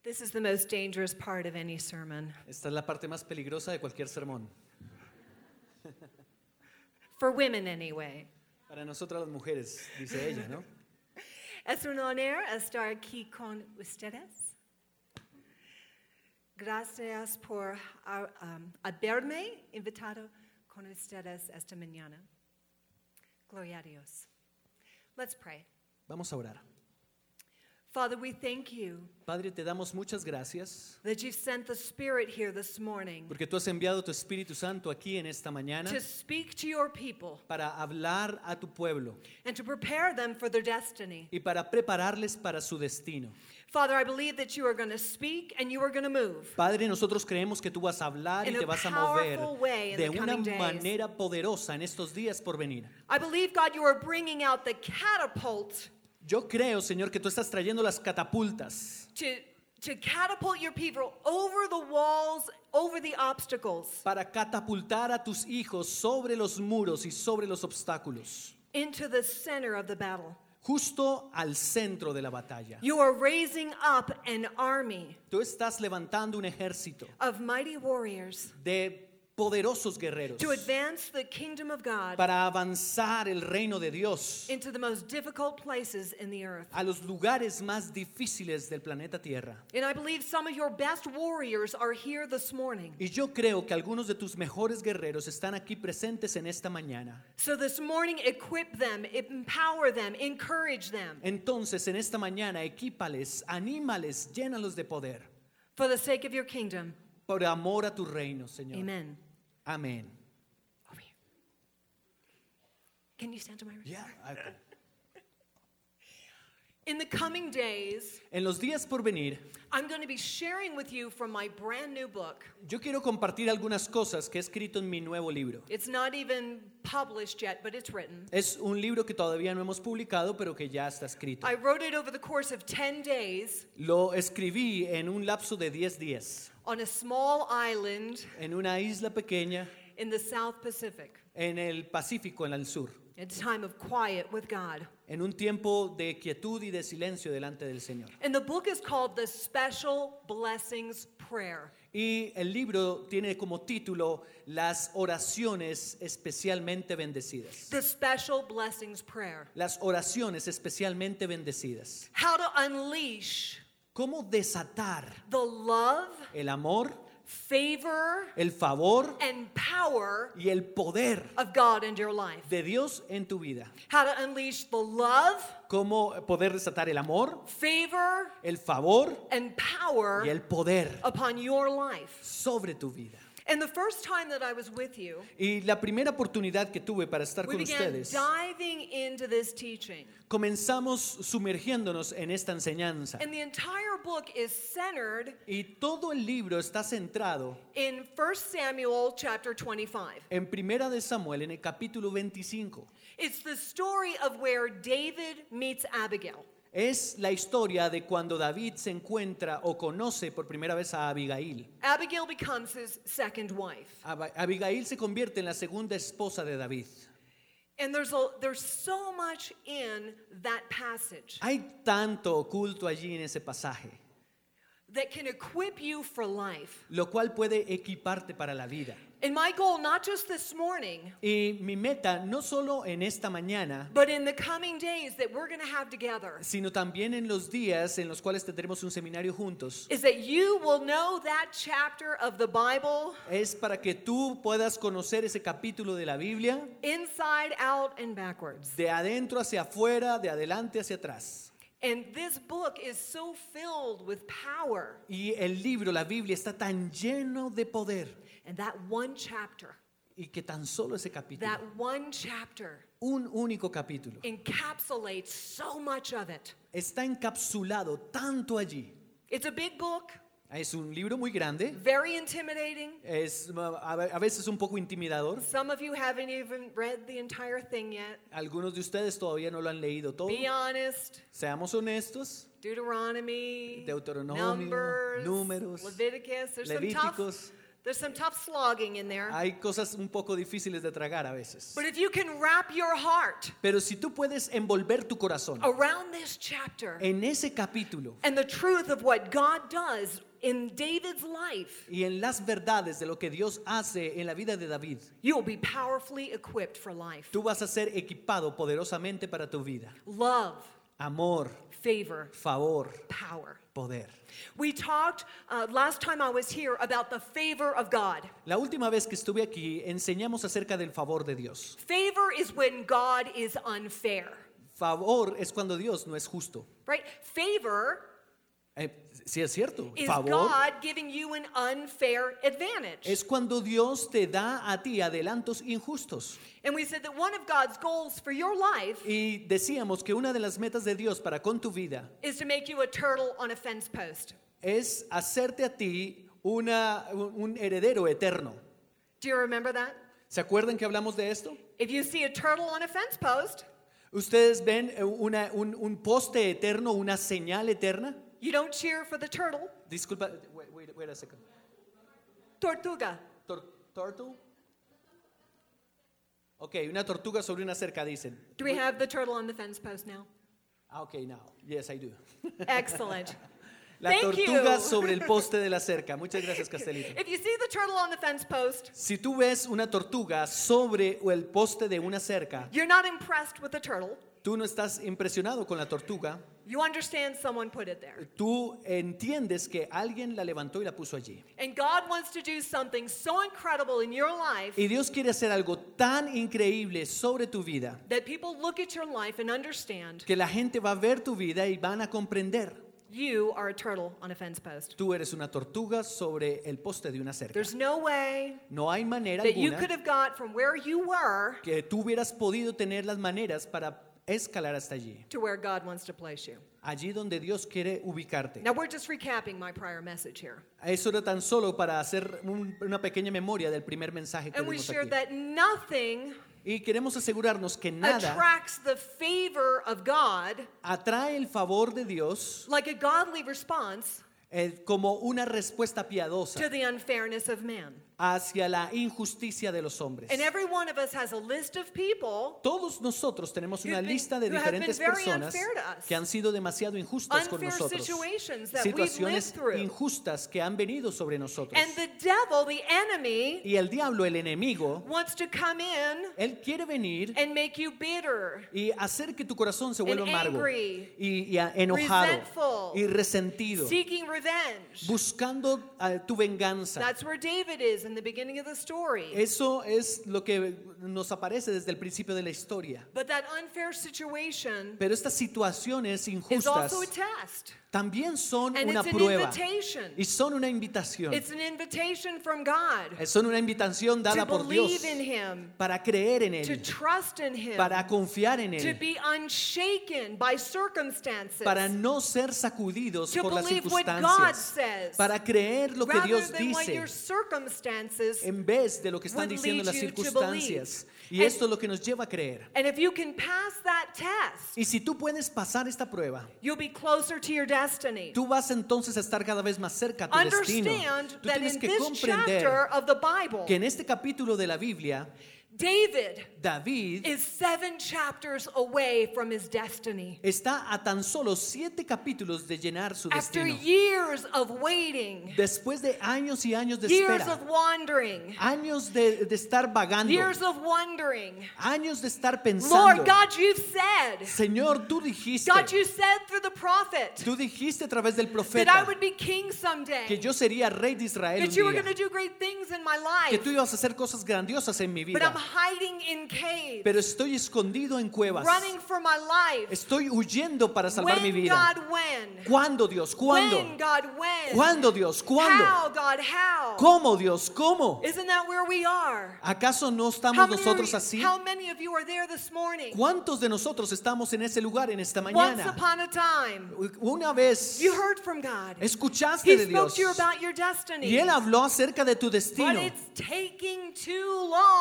This is the most dangerous part of any sermon. Esta es la parte más peligrosa de cualquier sermón. For women, anyway. Para nosotras las mujeres, dice ella, ¿no? Es un honor estar aquí con ustedes. Gracias por haberme invitado con ustedes esta mañana. Gloria a Dios. Let's pray. Vamos a orar. Father, we thank you Padre, te damos muchas gracias that you've sent the Spirit here this morning porque tú has enviado tu Espíritu Santo aquí en esta mañana to speak to your people para hablar a tu pueblo and to prepare them for their destiny. y para prepararles para su destino. Father, I believe that you are going to speak and you are going to move. Padre, nosotros creemos que tú vas a hablar y In a te vas a mover powerful way in de the una coming days. manera poderosa en estos días por venir. I believe, God, you are bringing out the catapult Yo creo, Señor, que tú estás trayendo las catapultas to catapult your people over the walls, over the obstacles, para catapultar a tus hijos sobre los muros y sobre los obstáculos, into the center of the battle. justo al centro de la batalla. You are raising up an army Tú estás levantando un ejército of mighty warriors de poderosos guerreros to advance the kingdom of God para avanzar el reino de Dios into the most difficult places in the earth. a los lugares más difíciles del planeta Tierra. And I believe some of your best warriors are here this morning. Y yo creo que algunos de tus mejores guerreros están aquí presentes en esta mañana. So this morning, equip them, empower them, encourage them Entonces, en esta mañana, equípales, anímales, llénalos de poder. for the sake of your kingdom. Por amor a tu reino, Señor. Amen. Amén. Over here. Can you stand to my right? Yeah. In the coming days, En los días por venir, I'm going to be sharing with you from my brand new book. yo quiero compartir algunas cosas que he escrito en mi nuevo libro. It's not even published yet, but it's written. Es un libro que todavía no hemos publicado, pero que ya está escrito. I wrote it over the course of 10 days Lo escribí en un lapso de 10 días, on a small island en una isla pequeña in the South Pacific, en el Pacífico, en el sur, a time of quiet with God. en un tiempo de quietud y de silencio delante del Señor. And the book is called The Special Blessings Prayer. Y el libro tiene como título Las oraciones especialmente bendecidas. The Special Blessings Prayer. Las oraciones especialmente bendecidas. How to unleash ¿Cómo desatar the love, el amor, favor, el favor and power y el poder of God in your life? de Dios en tu vida? How to unleash the love, ¿Cómo poder desatar el amor, favor, el favor and power y el poder upon your life? sobre tu vida? And the first time that I was with you, Y la primera oportunidad que tuve para estar we con began ustedes, diving into this teaching. comenzamos sumergiéndonos en esta enseñanza. And the entire book is centered Y todo el libro está centrado in 1 Samuel chapter 25. en Primera de Samuel, en el capítulo 25. It's the story of where David meets Abigail. Es la historia de cuando David se encuentra o conoce por primera vez a Abigail. Abigail becomes his second wife. Abigail se convierte en la segunda esposa de David. And there's so much in that passage Hay tanto oculto allí en ese pasaje, that can equip you for life. lo cual puede equiparte para la vida. And my goal, not just this morning, Y mi meta, no solo en esta mañana, but in the coming days that we're going to have together, sino también en los días en los cuales tendremos un seminario juntos, is that you will know that chapter of the Bible es para que tú puedas conocer ese capítulo de la Biblia inside out and backwards. de adentro hacia afuera, de adelante hacia atrás. And this book is so filled with power. Y el libro, la Biblia, está tan lleno de poder. And that one chapter, Y que tan solo ese capítulo, that one chapter un único capítulo, encapsulates so much of it. está encapsulado tanto allí. It's a big book, Es un libro muy grande, very intimidating. es a veces un poco intimidador. Some of you haven't even read the entire thing yet. Algunos de ustedes todavía no lo han leído todo. Be honest. Seamos honestos. Deuteronomy, Deuteronomio, Numbers, Números, Leviticus. There's Levíticos. There's some tough slogging in there. Hay cosas un poco difíciles de tragar a veces. But if you can wrap your heart Pero si tú puedes envolver tu corazón around this chapter en ese capítulo and the truth of what God does in David's life, y en las verdades de lo que Dios hace en la vida de David, you will be powerfully equipped for life. tú vas a ser equipado poderosamente para tu vida. Love, Amor, favor, favor, power. poder. We talked last time I was here about the favor of God. La última vez que estuve aquí enseñamos acerca del favor de Dios. Favor is when God is unfair, Favor es cuando Dios no es justo. right? Favor Sí es cierto. is Favor God giving you an unfair advantage. es cuando Dios te da a ti adelantos injustos. And we said that one of God's goals for your life Y decíamos que una de las metas de Dios para con tu vida is to make you a turtle on a fence post. es hacerte a ti un heredero eterno. Do you remember that? ¿Se acuerdan que hablamos de esto? If you see a turtle on a fence post, ¿Ustedes ven un poste eterno, una señal eterna? you don't cheer for the turtle. Disculpa, wait a second. Tortuga. Turtle? Ok, una tortuga sobre una cerca, dicen. Do we have the turtle on the fence post now? Ok, now. Yes, I do. Excellent. La Thank tortuga you. sobre el poste de la cerca. Muchas gracias, Castelito. If you see the turtle on the fence post, Si tú ves una tortuga sobre el poste de una cerca, you're not impressed with the turtle. tú no estás impresionado con la tortuga, You understand someone put it there. tú entiendes que alguien la levantó y la puso allí. And God wants to do something so incredible in your life Y Dios quiere hacer algo tan increíble sobre tu vida that people look at your life and understand que la gente va a ver tu vida y van a comprender. you are a turtle on a fence post. Tú eres una tortuga sobre el poste de una cerca. There's no way No hay manera that you could alguna have got from where you were que tú hubieras podido tener las maneras para escalar hasta allí. to where God wants to place you. Allí donde Dios quiere ubicarte. Now we're just recapping my prior message here. Eso era tan solo para hacer una pequeña memoria del primer mensaje que And we dimos shared aquí. that nothing Y queremos asegurarnos que nada attracts the favor of God atrae el favor de Dios like a godly response como una respuesta to piadosa the unfairness of man. hacia la injusticia de los hombres. And every one of us has a list of people Todos nosotros tenemos una who've been- lista de who have been diferentes very personas unfair to us. que han sido demasiado injustas con Unfair nosotros. situations that we've lived Situaciones through. injustas que han venido sobre nosotros. And the devil, the enemy, Y el diablo, el enemigo, wants to come in él quiere venir and make you bitter, y hacer que tu corazón se vuelva and amargo angry, y enojado resentful, y resentido, seeking revenge. buscando tu venganza. That's where David is in the beginning of the story. Eso es lo que nos aparece desde el principio de la historia. But that unfair situation Pero estas situaciones is injustas also a test. también son And una it's an prueba invitation. y son una invitación. It's an invitation from God Son una invitación dada to por Dios believe in Him, para creer en to Él, trust in Him, para confiar en to Él, be unshaken by circumstances, para no ser sacudidos to por las believe what God circunstancias, says, para creer lo que rather Dios than what dice your circumstances. en vez de lo que están would diciendo las lead you to circunstancias. Y believe. esto es lo que nos lleva a creer. And if you can pass that test, Y si tú puedes pasar esta prueba, you'll be closer to your destiny. tú vas entonces a estar cada vez más cerca a tu destino. Understand Tú that tienes in que this comprender chapter of the Bible, que en este capítulo de la Biblia, David is 7 chapters away from his destiny. está a tan solo 7 capítulos de llenar su After destino. years of waiting, Después de años y años de years espera, of wandering, años de estar vagando, years of wondering. años de estar Lord pensando. God, you've said, Señor, tú dijiste, God, you said through the prophet tú dijiste a través del that I profeta would be king que someday, yo sería rey de Israel un that you were día, going to do great things in my que life, tú ibas a hacer cosas grandiosas en mi but I'm vida, hiding in caves, pero estoy escondido en cuevas. running for my life. Estoy huyendo para salvar mi When, vida. God, when? ¿Cuándo, Dios? ¿Cuándo? When, God, when? ¿Cuándo, Dios? ¿Cuándo? How, God, how? ¿Cómo, Dios? ¿Cómo? Isn't that where we are? ¿Acaso no How estamos many, nosotros así? how many of you are there this morning? ¿Cuántos de nosotros estamos en ese lugar en esta Once mañana? upon a time, Una vez you heard from God. escuchaste He de spoke Dios to you about your destiny. y Él habló acerca de tu But destino, it's taking too long. pero se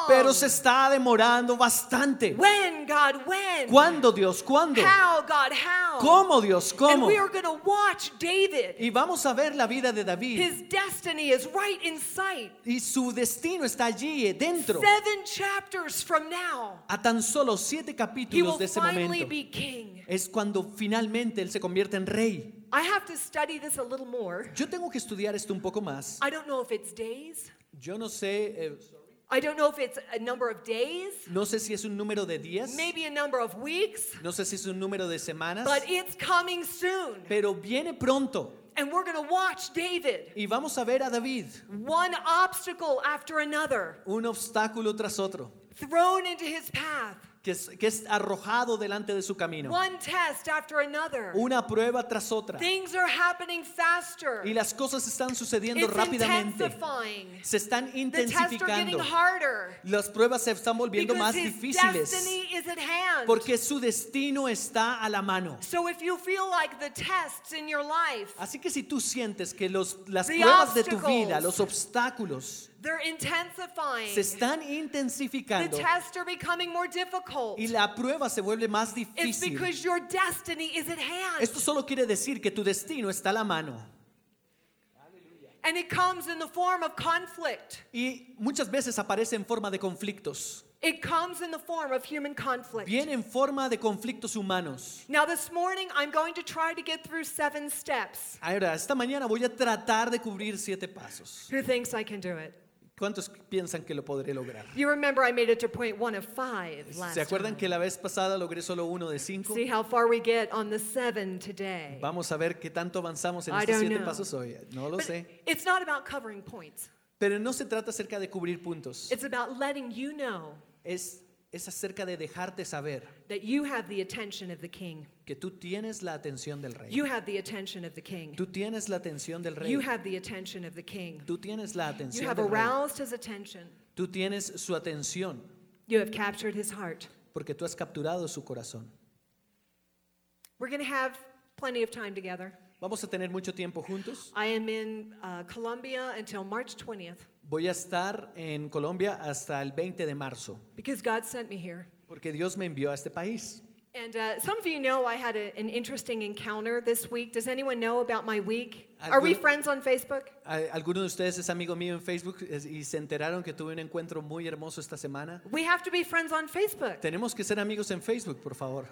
está demorando bastante. When, God, when? ¿Cuándo, Dios? ¿Cuándo? How, God, how? ¿Cómo, Dios? And ¿Cómo? we are going to watch David. Y vamos a ver la vida de David. His destiny is right in sight. Y su destino está allí dentro. 7 chapters from now, A tan solo 7 he capítulos will de ese finally momento. be king. Es cuando finalmente él se convierte en rey. I have to study this a little more. Yo tengo que estudiar esto un poco más. I don't know if it's days. Yo no sé, I don't know if it's a number of days, no sé si es un número de días, maybe a number of weeks, no sé si es un número de semanas, but it's coming soon. pero viene pronto. And we're going to watch David, Y vamos a ver a David, one obstacle after another, un obstáculo tras otro, thrown into his path, que es arrojado delante de su camino. one test after another. Una prueba tras otra. Things are happening faster. Y las cosas están sucediendo It's rápidamente. intensifying. Se están The tests are getting intensificando. harder Las pruebas se están volviendo because más his difíciles. destiny is at hand. Porque su destino está a la mano. So if you feel like the tests in your life, Así que si tú sientes que las The pruebas de tu obstacles. vida, los obstáculos, they're intensifying. se están The intensificando tests are becoming more difficult. y la prueba se vuelve más It's difícil, because your destiny is at hand. esto solo quiere decir que tu destino está a la mano. And it comes in the form of conflict. Y muchas veces aparece en forma de conflictos. It comes in the form of human conflict. Viene en forma de conflictos humanos. Now this morning I'm going to try to get through 7 steps. Ahora, esta mañana voy a tratar de cubrir 7 pasos. Who thinks I can do it? ¿Cuántos piensan que lo podré lograr? You remember I made it to point 1 of 5 last ¿Se acuerdan time. que la vez pasada logré solo 1 de 5? See how far we get on the 7 today. Vamos a ver qué tanto avanzamos en I estos don't 7 know. pasos hoy. No lo But sé. it's not about covering points. Pero no se trata acerca de cubrir puntos. It's about letting you know Es acerca de dejarte saber that you have the attention of the king. que tú tienes la atención del rey. You have the attention of the king. Tú tienes la atención del rey. You have the attention of the king. Tú tienes la You atención have del rey. aroused his attention. Tú tienes su atención You have captured his heart. porque tú has capturado su corazón. We're going to have plenty of time together. Vamos a tener mucho tiempo juntos. I am in Colombia until March 20th Voy a estar en Colombia hasta el 20 de marzo because God sent me here. porque Dios me envió a este país. And some of you know I had an interesting encounter this week. Does anyone know about my week? Alguno- Are we friends on Facebook? ¿Alguno de ustedes es amigo mío en Facebook y se enteraron que tuve un encuentro muy hermoso esta semana? We have to be friends on Facebook. Tenemos que ser amigos en Facebook, por favor.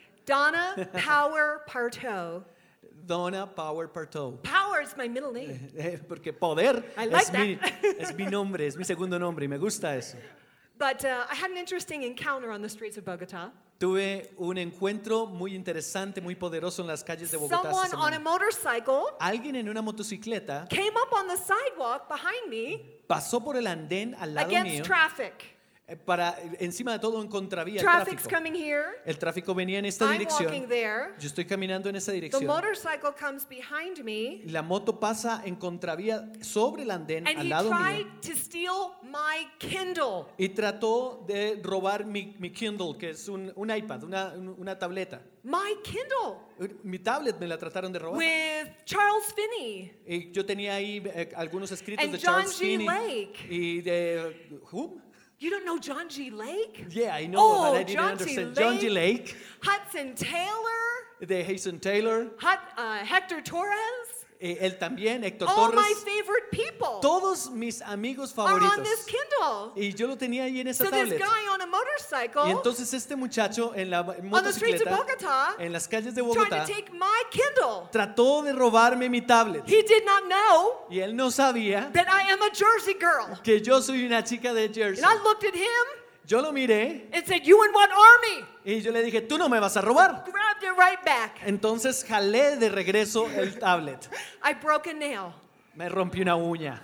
Donna Power Parto. Donna Power Parto. Power is my middle name. Porque poder I like es mi nombre, es mi segundo nombre y me gusta eso. But I had an interesting encounter on the streets of Bogota. Tuve un encuentro muy interesante, muy poderoso en las calles de Bogotá esta Someone on a semana. motorcycle Alguien en una motocicleta came up on the sidewalk behind me pasó por el andén al lado against mío traffic. para encima de todo en contravía el Traffic's tráfico. coming here. El tráfico venía en esta I'm dirección. walking there. Yo estoy caminando en esa The dirección. motorcycle comes behind me, La moto pasa en contravía sobre el andén and al he lado tried mío to steal my Kindle. y trató de robar mi Kindle, que es un iPad, una tableta. My Kindle Mi tablet me la trataron de robar. with Charles Finney Y yo tenía ahí algunos escritos and de John Charles G. Finney Lake. y de whom? You don't know John G. Lake? Yeah, I know, Oh, but I didn't John G. understand. John G. Lake, Hudson Taylor, de Jason Taylor, Hector Torres. él también, Héctor All Torres. my favorite people Todos mis amigos are on this favoritos. Kindle. Y yo lo tenía ahí en esa So this tablet. guy on a Y motorcycle entonces este muchacho en la on the streets of motocicleta, Bogota en las calles de tried Bogotá, to take my Kindle. trató de robarme mi tablet. He did not know Y él no sabía that I am a Jersey girl. que yo soy una chica de Jersey. And I looked at him Yo lo miré and said, "You in what army?" y yo le dije, tú no me vas a robar. Grabbed it right back. Entonces jalé de regreso el tablet. I broke a nail. Me rompí una uña.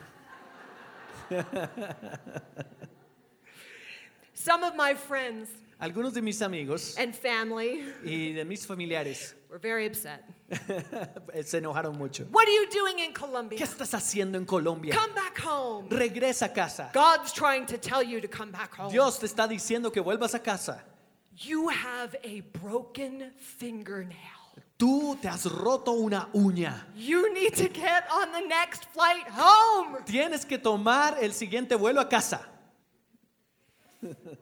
Some of my friends Algunos de mis amigos and family y de mis familiares were very upset. se enojaron mucho. What are you doing in ¿Qué Colombia? estás haciendo en Colombia? Come back home. Regresa a casa. God's trying to tell you to come back home. Dios te está diciendo que vuelvas a casa. You have a broken fingernail. Tú te has roto una uña. You need to get on the next flight home. Tienes que tomar el siguiente vuelo a casa.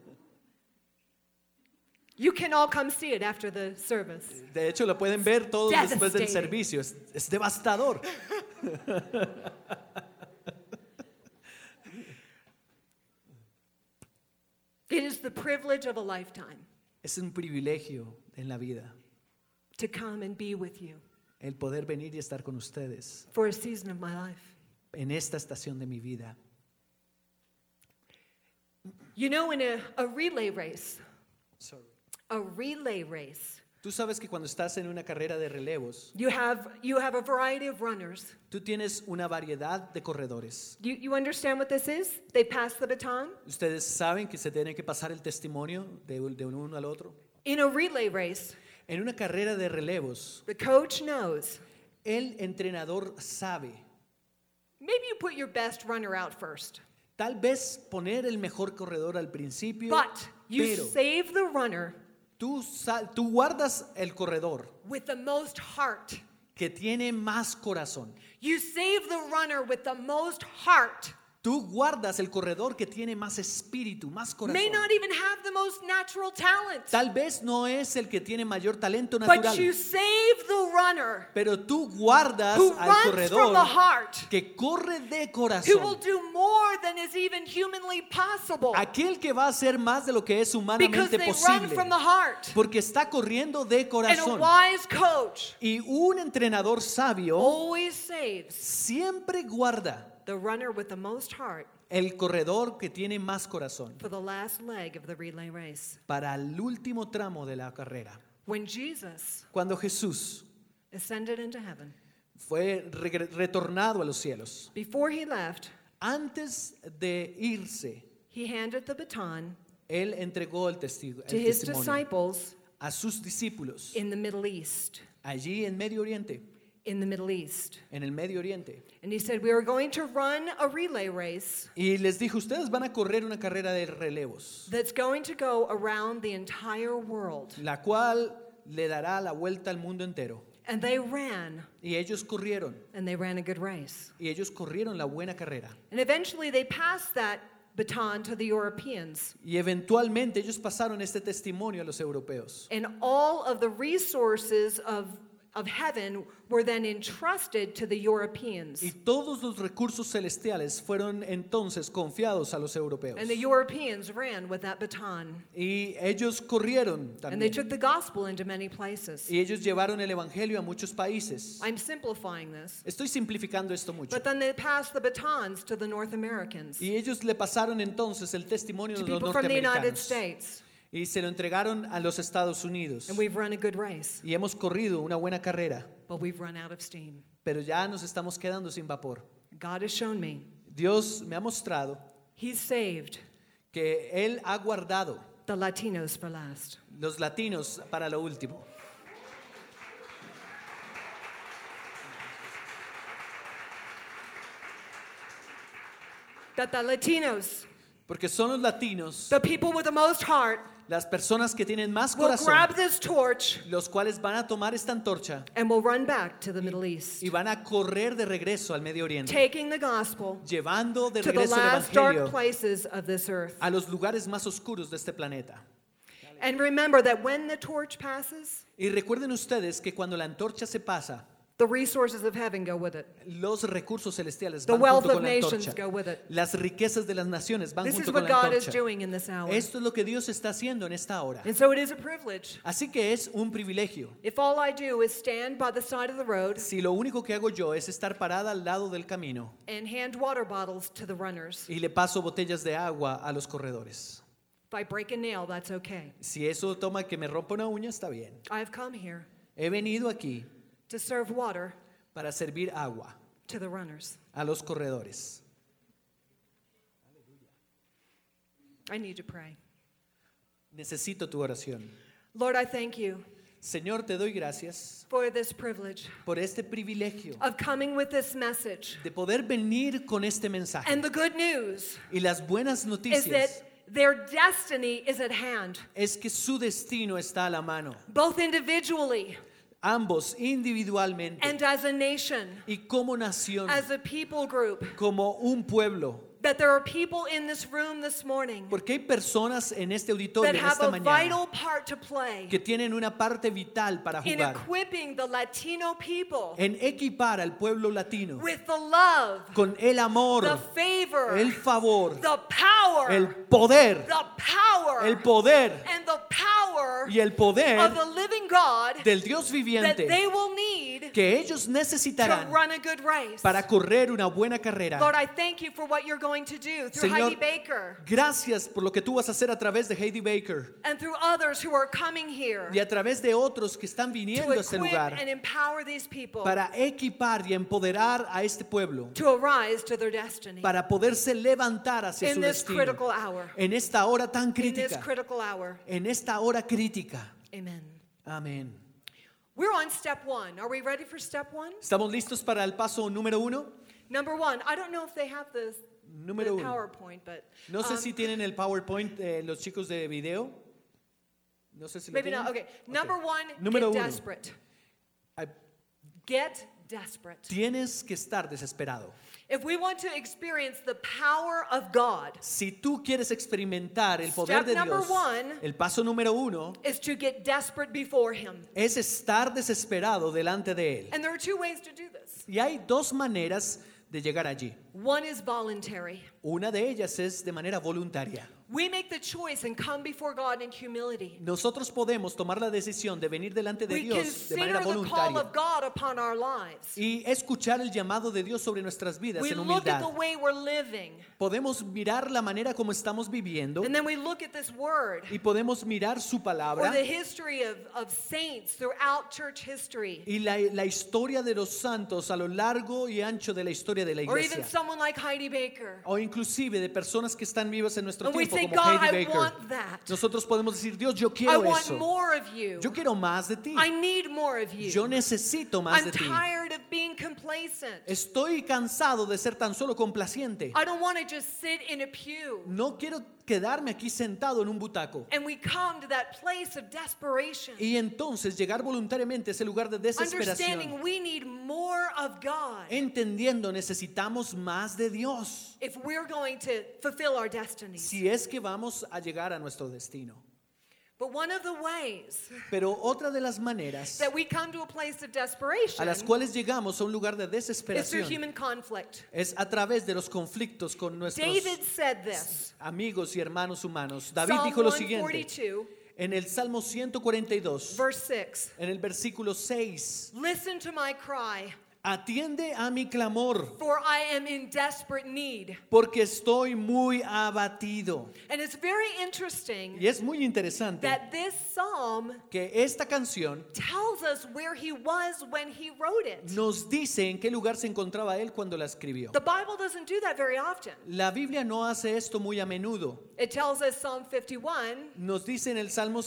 You can all come see it after the service. De hecho, lo pueden ver todos después del Devastating. servicio. Es devastador. It is the privilege of a lifetime Es un privilegio en la vida to come and be with you el poder venir y estar con ustedes for a season of my life. en esta estación de mi vida. You know, in a relay race, Tú sabes que cuando estás en una carrera de relevos, you have a variety of runners. tú tienes una variedad de corredores. You understand what this is? They pass the baton. Ustedes saben que se tiene que pasar el testimonio de uno al otro. In a relay race, En una carrera de relevos, the coach knows. el entrenador sabe. Maybe you put your best runner out first, Tal vez poner el mejor corredor al principio, but you pero save the runner tú guardas el corredor with the most heart. que tiene más corazón. You save the runner with the most heart. Tú guardas el corredor que tiene más espíritu, más corazón. May not even have the most natural talent, Tal vez no es el que tiene mayor talento but natural, you save the runner pero tú guardas who al runs from corredor the heart, que corre de who will corazón. do more than is even humanly possible, Aquel que va a hacer más de lo que es because humanamente they run posible. from the heart. Porque está corriendo de And a corazón. wise coach Y un entrenador sabio always saves siempre guarda the runner with the most heart el corredor que tiene más corazón for the last leg of the relay race. para el último tramo de la carrera. When Jesus Cuando Jesús ascended into heaven, fue retornado a los cielos, before he left, antes de irse, he handed the baton él entregó el testimonio to his disciples a sus discípulos in the Middle East. allí en Medio Oriente, In the Middle East. en el Medio Oriente. And he said, we are going to run a relay race Y les dijo, ustedes van a correr una carrera de relevos, that's going to go around the entire world. la cual le dará la vuelta al mundo entero. And they ran, Y ellos corrieron, and they ran a good race. y ellos corrieron la buena carrera. And eventually they passed that baton to the Europeans. Y eventualmente ellos pasaron este testimonio a los europeos. And all of the resources of heaven were then entrusted to the Europeans. Y todos los recursos celestiales fueron entonces confiados a los europeos. And the Europeans ran with that baton. Y ellos corrieron And they también. took the gospel into many places. Y ellos llevaron el evangelio a muchos países. I'm simplifying this. Estoy simplificando esto mucho. But then they passed the batons to the North Americans, Y ellos le pasaron entonces el testimonio to de los people from the United norteamericanos. States. Y se lo entregaron a los Estados Unidos. And we've run a good race, Y hemos corrido una buena carrera, but we've run out of steam. pero ya nos estamos quedando sin vapor. God has shown me Dios me ha mostrado He's saved que Él ha guardado the Latinos for last. los latinos para lo último. That the Latinos, Porque son los latinos, the people with the most heart, las personas que tienen más will corazón, grab this torch los cuales van a tomar esta antorcha and will run back to the Middle East, y van a correr de regreso al Medio Oriente, taking the gospel llevando de to the regreso el last dark evangelio places of this earth. a los lugares más oscuros de este planeta. And remember that when the torch passes, Y recuerden ustedes que cuando la antorcha se pasa, the resources of heaven go with it. los recursos celestiales The van wealth junto of con la nations antorcha. go with it. Las riquezas de las naciones van This is junto con what la God is antorcha. doing in this hour. Esto es lo que Dios está haciendo en esta hora. And so it is a privilege. Así que es un privilegio. If all I do is stand by the side of the road Si lo único que hago yo es estar parada al lado del camino and hand water bottles to the runners, y le paso botellas de agua a los corredores. if I break a nail, that's okay. Si eso toma que me rompa una uña, está bien. I've come here He venido aquí to serve water para servir agua to the runners. a los corredores. I need to pray. Necesito tu oración. Lord, I thank you Señor, te doy gracias for this privilege por este privilegio of coming with this message. de poder venir con este mensaje. And the good news Y las buenas is noticias that their destiny is at hand, es que su destino está a la mano, both individually ambos individualmente and as a nation, y como nación, as a people group. como un pueblo. that there are people in this room this morning Porque hay personas en este auditorio that en have esta a mañana vital part to play que tienen una parte vital para in jugar equipping the Latino people en equipar al pueblo latino with the love, con el amor, the favor, el favor, the power, el poder, the power, el poder and the power y el poder of the living God del Dios that viviente they will need que ellos to necesitarán run a good race. para correr una buena carrera. Lord, I thank you for what you're going to do through Señor, Heidi Baker gracias por lo que tú vas a hacer a través de Heidi Baker and through others who are coming here y a través de otros que están to viniendo a este equip lugar and empower these people para equipar y empoderar a este pueblo, to arise to their destiny para poderse levantar hacia in su this destino critical hour. en esta hora tan In this crítica, critical hour. en esta hora crítica. Amen. Amén. We're on step 1. Are we ready for step 1? ¿Estamos listos para el paso número 1? Number 1. I don't know if they have the Número 1. PowerPoint, but No sé si tienen el PowerPoint los chicos de video. No sé si lo maybe tienen. not. Okay. Number 1, Número get uno. desperate. Ay, Get desperate. Tienes que estar desesperado. If we want to experience the power of God, Si tú quieres experimentar el poder Step de number Dios, 1 el paso número 1 is to get desperate before Him. es estar desesperado delante de Él. And there are 2 ways to do this. Y hay dos maneras de llegar allí. One is voluntary. Una de ellas es de manera voluntaria. We make the choice and come before God in humility. Nosotros podemos tomar la decisión de venir delante de We Dios de consider manera the call voluntaria of God upon our lives. y escuchar el llamado de Dios sobre nuestras vidas We en look at humildad. the way we're living, Podemos mirar la manera como estamos viviendo and then we look at this word y podemos mirar su or palabra the history of saints throughout church history, y la historia de los santos a lo largo y ancho de la historia de la or even iglesia. someone like Heidi Baker. O inclusive de personas que están vivas en nuestro And we tiempo say, como God, Heidi I Baker. want that. Nosotros podemos decir, Dios, yo I quiero want eso. more of you. Yo quiero más de ti. I need more of you. Yo necesito más I'm de ti. tired of being complacent. Estoy cansado de ser tan solo complaciente. I don't want to just sit in a pew. No quiero quedarme aquí sentado en un butaco. And we come to that place of desperation, Y entonces llegar voluntariamente a ese lugar de desesperación. understanding we need more of God Entendiendo, necesitamos más de Dios. if we're going to fulfill our destinies. Si es que vamos a llegar a nuestro destino. But one of the ways Pero otra de las maneras that we come to a place of a desperation las cuales llegamos a un lugar de is through desesperación human conflict. es a través de los conflictos con nuestros David said this. amigos y hermanos humanos. David Psalm dijo lo siguiente 142, en el Salmo 142, verse 6. en el versículo 6. Listen to my cry, Atiende a mi clamor, for I am in desperate need. porque estoy muy abatido. And it's very interesting Y es muy interesante that this psalm que esta canción tells us where he was when he wrote it. nos dice en qué lugar se encontraba él cuando la escribió. The Bible doesn't do that very often. La Biblia no hace esto muy a menudo. It tells us Psalm 51, Nos dice en el Salmo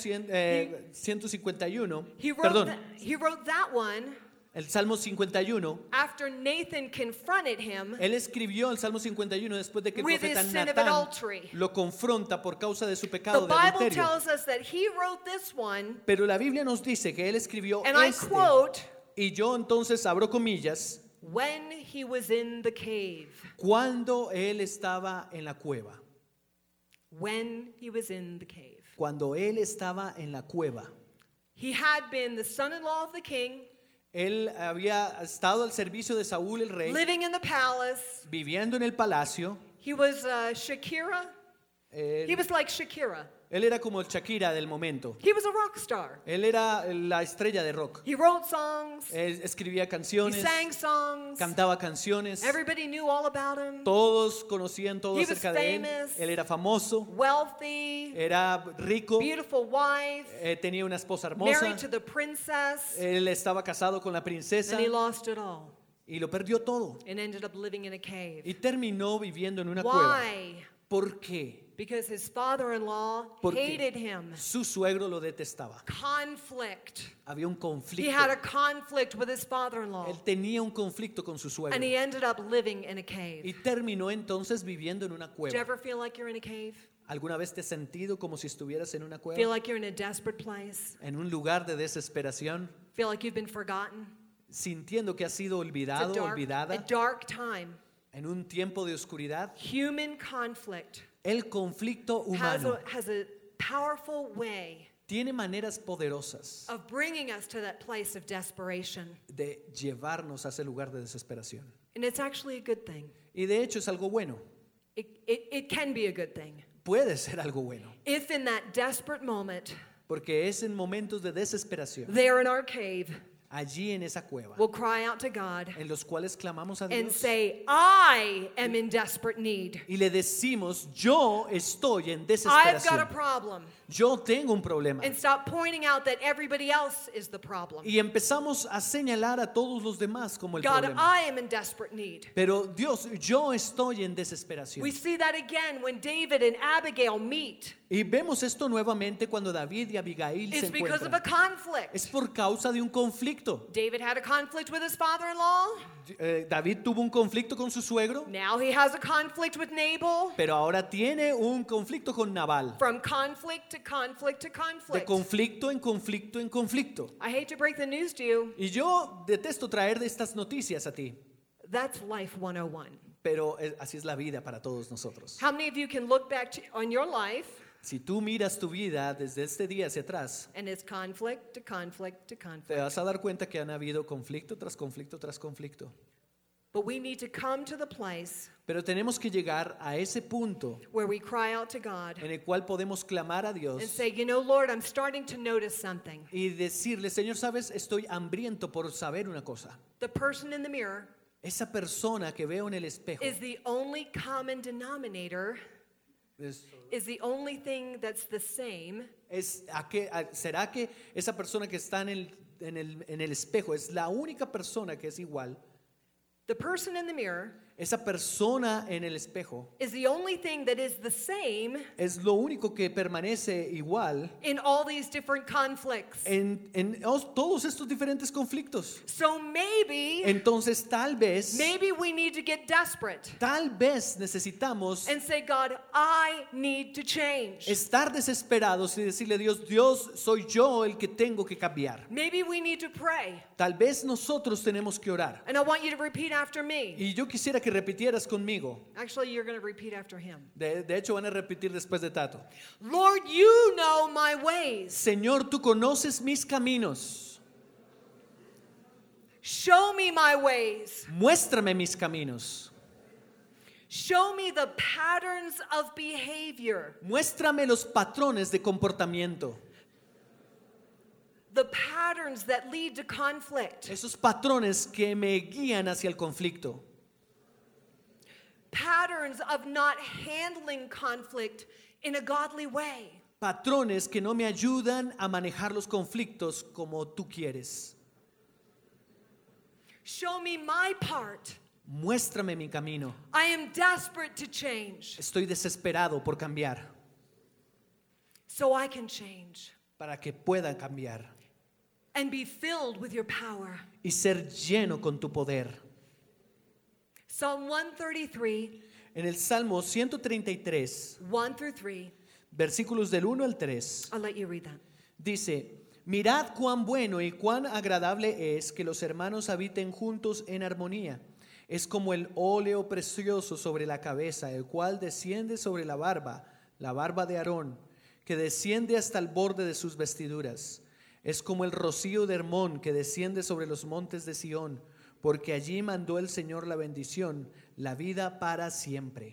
151, he wrote, perdón, he wrote that one el Salmo 51, after Nathan confronted him él escribió el Salmo 51 después de que el with profeta his sin of Natán adultery. lo confronta por causa de su The pecado de Bible adulterio. tells us that he wrote this one, Pero la Biblia nos dice que él escribió and I este, quote, y yo entonces abro comillas, when he was in the cave. cuando él estaba en la cueva. When he was in the cave. Cuando él estaba en la cueva. He had been the son-in-law of the king, Él había estado al servicio de Saúl el rey, living in the palace. viviendo en el palacio. He was Shakira. He Él, was like Shakira. él era como el Shakira del momento. He was a rock star. Él era la estrella de rock. He wrote songs. Él escribía He canciones, sang songs. cantaba canciones. Everybody knew all about him. Todos conocían todo He was acerca de él. famous. Él era famoso, Wealthy, era rico, beautiful wife, tenía una esposa hermosa. married to the princess, Él estaba casado con la princesa and he lost it all y lo perdió todo. and ended up living in a cave. Y terminó viviendo en una cueva. Why? ¿Por qué? Because his father-in-law Porque hated him. su suegro lo detestaba. Conflict. Había un He conflicto. had a conflict with his father-in-law, Él tenía un conflicto con su suegro. and he ended up living in a Y cave. terminó entonces viviendo en una Do you cueva. ever feel like you're in a cave? ¿Alguna vez te has sentido como si estuvieras en una Feel cueva? like you're in a desperate place? En un lugar de desesperación, Feel like you've been forgotten? sintiendo que has sido It's olvidado, a olvidada. dark time. En un tiempo de oscuridad, human conflict el conflicto has humano has a powerful way tiene maneras poderosas of bringing us to that place of desperation. de llevarnos a ese lugar de desesperación. And it's actually a good thing. Y de hecho es algo bueno. It can be a good thing. Puede ser algo bueno. If in that desperate moment, Porque es en momentos de desesperación, there in our cave, allí en esa cueva, we'll cry out to God en los cuales clamamos a and Dios say, I am in desperate need. y le decimos, yo estoy en I've got a desesperación, problem. yo tengo un problema. And stop pointing out that everybody else is the problem. Y empezamos a señalar a todos los demás como el God, problema. I am in desperate need. Pero Dios, yo estoy en desesperación. We see that again when David and Abigail meet. Y vemos esto nuevamente cuando David y Abigail se It's because of a encuentran. conflict. Es por causa de un conflicto. David had a conflict with his father-in-law. David tuvo un conflicto con su suegro, Now he has a conflict with Nabal. pero ahora tiene un conflicto con Nabal. From conflict to conflict to De conflict. conflicto en conflicto en conflicto. I hate to break the news to you. Y yo detesto traer de estas noticias a ti, That's life 101. pero así es la vida para todos nosotros. How many of you can look back on your life Si tú miras tu vida desde este día hacia atrás, and it's conflict to conflict to te conflict? vas a dar cuenta que han habido conflicto tras conflicto tras conflicto. But we need to come to the place Pero tenemos que llegar a ese punto where we cry out to God en el cual podemos clamar a and Dios say, you know, Lord, I'm starting to notice something. y decirle, Señor, sabes, estoy hambriento por saber una cosa. The person in the mirror Esa persona que veo en el espejo is the only common denominator, is the only thing that's the same ¿será que esa persona que está en el espejo es la única persona que es igual? The person in the mirror Esa persona en el espejo is the only thing that is the same es lo único que permanece igual in all these different conflicts. en todos estos diferentes conflictos. So maybe Entonces tal vez we need to get desperate necesitamos and say, God, I need to change. estar desesperados y decirle a Dios, Dios, soy yo el que tengo que cambiar. Maybe we need to pray. Tal vez nosotros tenemos que orar. And I want you to repeat after me. Y yo quisiera que repitieras conmigo. Actually, you're going to repeat after him. De hecho, van a repetir después de Tato. Lord, you know my ways. Señor, tú conoces mis caminos. Show me my ways. Muéstrame mis caminos. Show me the patterns of behavior. Muéstrame los patrones de comportamiento. The patterns that lead to conflict. Esos patrones que me guían hacia el conflicto. Patterns of not handling conflict in a godly way. Patrones que no me ayudan a manejar los conflictos como tú quieres. Show me my part. Muéstrame mi camino. I am desperate to change Estoy desesperado por cambiar, so I can change para que pueda cambiar and be filled with your power. y ser lleno con tu poder. Psalm 133, En el Salmo 133, 1 through 3. versículos del 1 al 3, I'll let you read that. dice, mirad cuán bueno y cuán agradable es que los hermanos habiten juntos en armonía. Es como el óleo precioso sobre la cabeza, el cual desciende sobre la barba de Aarón, que desciende hasta el borde de sus vestiduras. Es como el rocío de Hermón que desciende sobre los montes de Sión, porque allí mandó el Señor la bendición, la vida para siempre.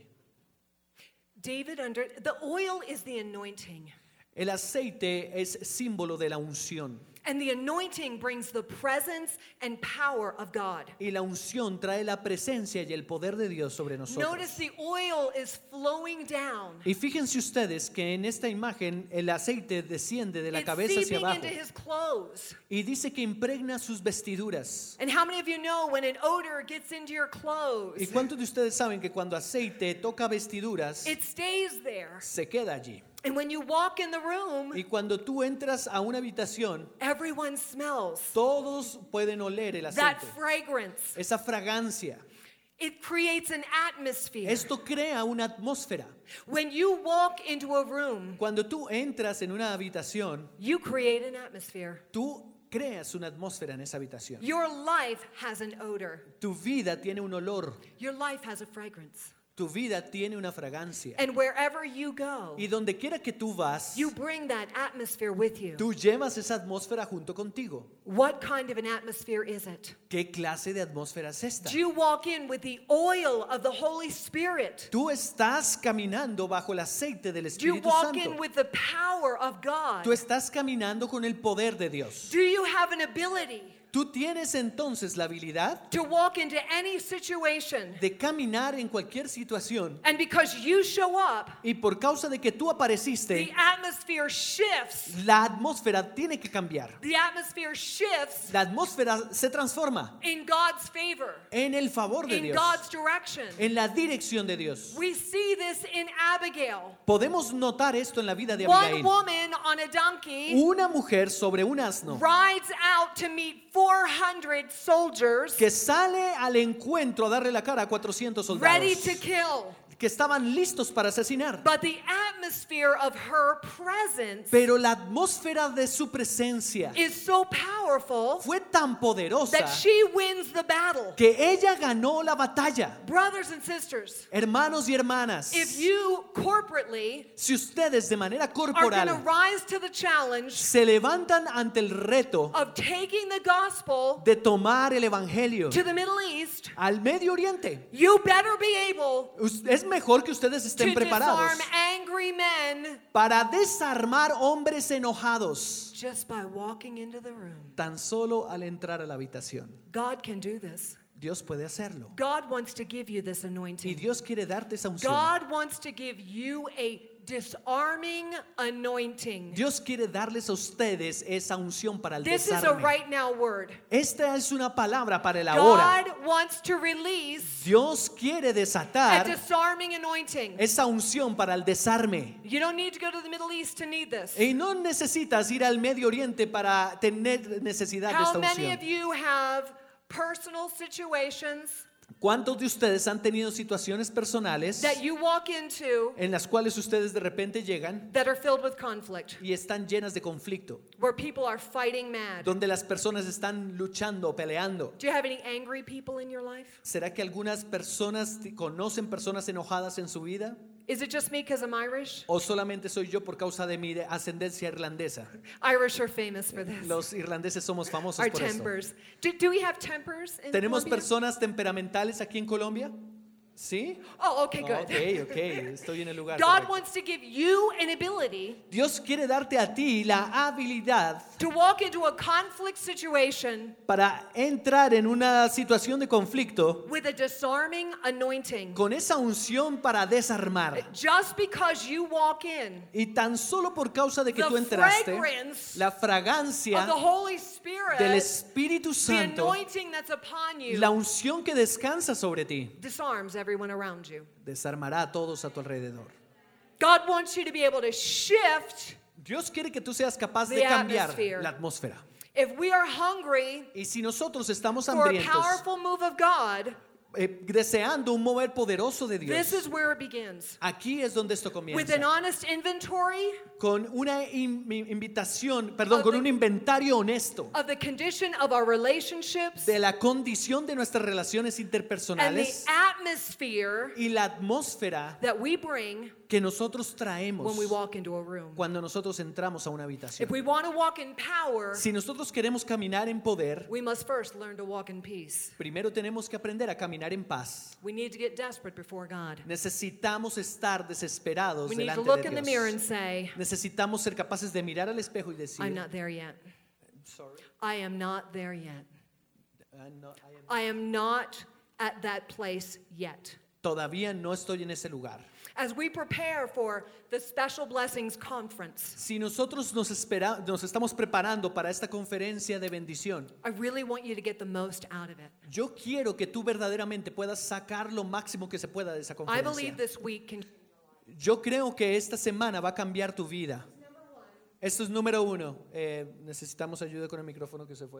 The oil is the anointing. El aceite es símbolo de la unción. And the anointing brings the presence and power of God. Y la unción trae la presencia y el poder de Dios sobre nosotros. Notice the oil is flowing down. Y fíjense ustedes que en esta imagen el aceite desciende de la It's cabeza hacia seeping abajo into his clothes. y dice que impregna sus vestiduras. And how many of you know when an odor gets into your clothes, ¿Y cuántos de ustedes saben que cuando aceite toca vestiduras, it stays there? se queda allí? And when you walk in the room, Y cuando tú entras a una habitación, everyone smells todos pueden oler el that aceite, fragrance. esa fragancia. It creates an atmosphere. Esto crea una atmósfera. When you walk into a room, Cuando tú entras en una habitación, you create an atmosphere. tú creas una atmósfera en esa habitación. Your life has an odor. Tu vida tiene un olor, Your life has a fragrance. tu vida tiene una fragancia. And wherever you go, Y donde quiera que tú vas, you bring that atmosphere with you. tú llevas esa atmósfera junto contigo. What kind of an atmosphere is it? ¿Qué clase de atmósfera es esta? Do you walk in with the oil of the Holy Spirit? Tú estás caminando bajo el aceite del Do you Espíritu walk Santo. in with the power of God? Tú estás caminando con el poder de Dios. Do you have an ability Tú tienes entonces la habilidad to walk into any situation, de caminar en cualquier situación and because you show up, y por causa de que tú the apareciste, atmosphere shifts? la atmósfera tiene que cambiar. The atmosphere shifts La atmósfera se transforma in God's favor, en el favor de in Dios, God's direction. en la dirección de Dios. We see this in Abigail, Podemos notar esto en la vida de one Abigail. woman on a donkey Una mujer sobre un asno rides out to meet 400 soldiers que sale al encuentro a darle la cara a 400 ready soldados to kill. que estaban listos para asesinar. But the atmosphere of her presence Pero la atmósfera de su presencia is so powerful fue tan poderosa that she wins the battle. que ella ganó la batalla. Brothers and sisters, Hermanos y hermanas, if you corporately si ustedes de manera are going to corporal rise to the challenge se levantan ante el reto of taking the gospel de tomar el evangelio to the Middle East, al Medio Oriente, you better be able es mejor que ustedes to estén preparados disarm angry men para desarmar hombres enojados just by walking into the room. tan solo al entrar a la habitación. God can do this. Dios puede hacerlo. God wants to give you this Y anointing. Dios quiere darte esa unción. God wants to give you a disarming anointing. Dios quiere darles a ustedes esa unción para el This is a desarme. right now word. Esta es una palabra para el ahora. God wants to release Dios quiere a desatar disarming anointing. esa unción para el desarme. You don't need to go to the Middle East to need this. Y no necesitas ir al Medio Oriente para tener necesidad de How esta many unción. of you have personal situations ¿Cuántos de ustedes han tenido situaciones personales that you walk into en las cuales ustedes de repente llegan that are filled with conflict, y están llenas de conflicto? where people are fighting mad? Donde las personas están luchando, peleando. Do you have any angry people in your life? ¿Será que algunas personas conocen personas enojadas en su vida? Is it just me because I'm Irish? ¿O solamente soy yo por causa de mi ascendencia irlandesa? Irish are famous for this. Los irlandeses somos famosos Our por esto. tempers. Do we have tempers in ¿Tenemos Colombia? personas temperamentales aquí en Colombia? ¿Sí? Oh, okay, good. Ok, estoy en el lugar God correcto. wants to give you an ability Dios quiere darte a ti la habilidad to walk into a conflict situation para entrar en una situación de conflicto with a disarming anointing. con esa unción para desarmar. Just because you walk in, Y tan solo por causa de que the tú entraste, fragrance la of fragancia the Holy Spirit, del Espíritu the Santo, anointing that's upon you, la unción que descansa sobre ti, disarms everyone around you. desarmará a todos a tu alrededor. God wants you to be able to shift. Dios quiere que tú seas capaz de The cambiar atmosphere. la atmósfera. If we are hungry Y si nosotros estamos for a hambrientos, powerful move of God, deseando un mover poderoso de this Dios, is where it begins. aquí es donde esto With comienza. an honest inventory Con una con un inventario honesto of the condition of our relationships de la condición de nuestras relaciones and the interpersonales atmosphere y la atmósfera that we bring que nosotros traemos when we walk into a room. cuando nosotros entramos a una If habitación. we want to walk in power, Si nosotros queremos caminar en poder, we must first learn to walk in peace. primero tenemos que aprender a caminar en paz. We need to get desperate before God. Necesitamos estar desesperados We need to delante look de in the mirror and Dios. say, Necesitamos ser capaces de mirar al espejo y I'm decir, not there yet. Sorry, I am not there yet. I'm not- I am- I am not at that place yet. todavía no estoy en ese lugar. As we prepare for the Special Blessings Conference, Si nosotros nos estamos preparando para esta conferencia de bendición, I really want you to get the most out of it. yo quiero que tú verdaderamente puedas sacar lo máximo que se pueda de esa I conferencia. believe this week can. Yo creo que esta semana va a cambiar tu vida. Esto es número uno. Necesitamos ayuda con el micrófono que se fue.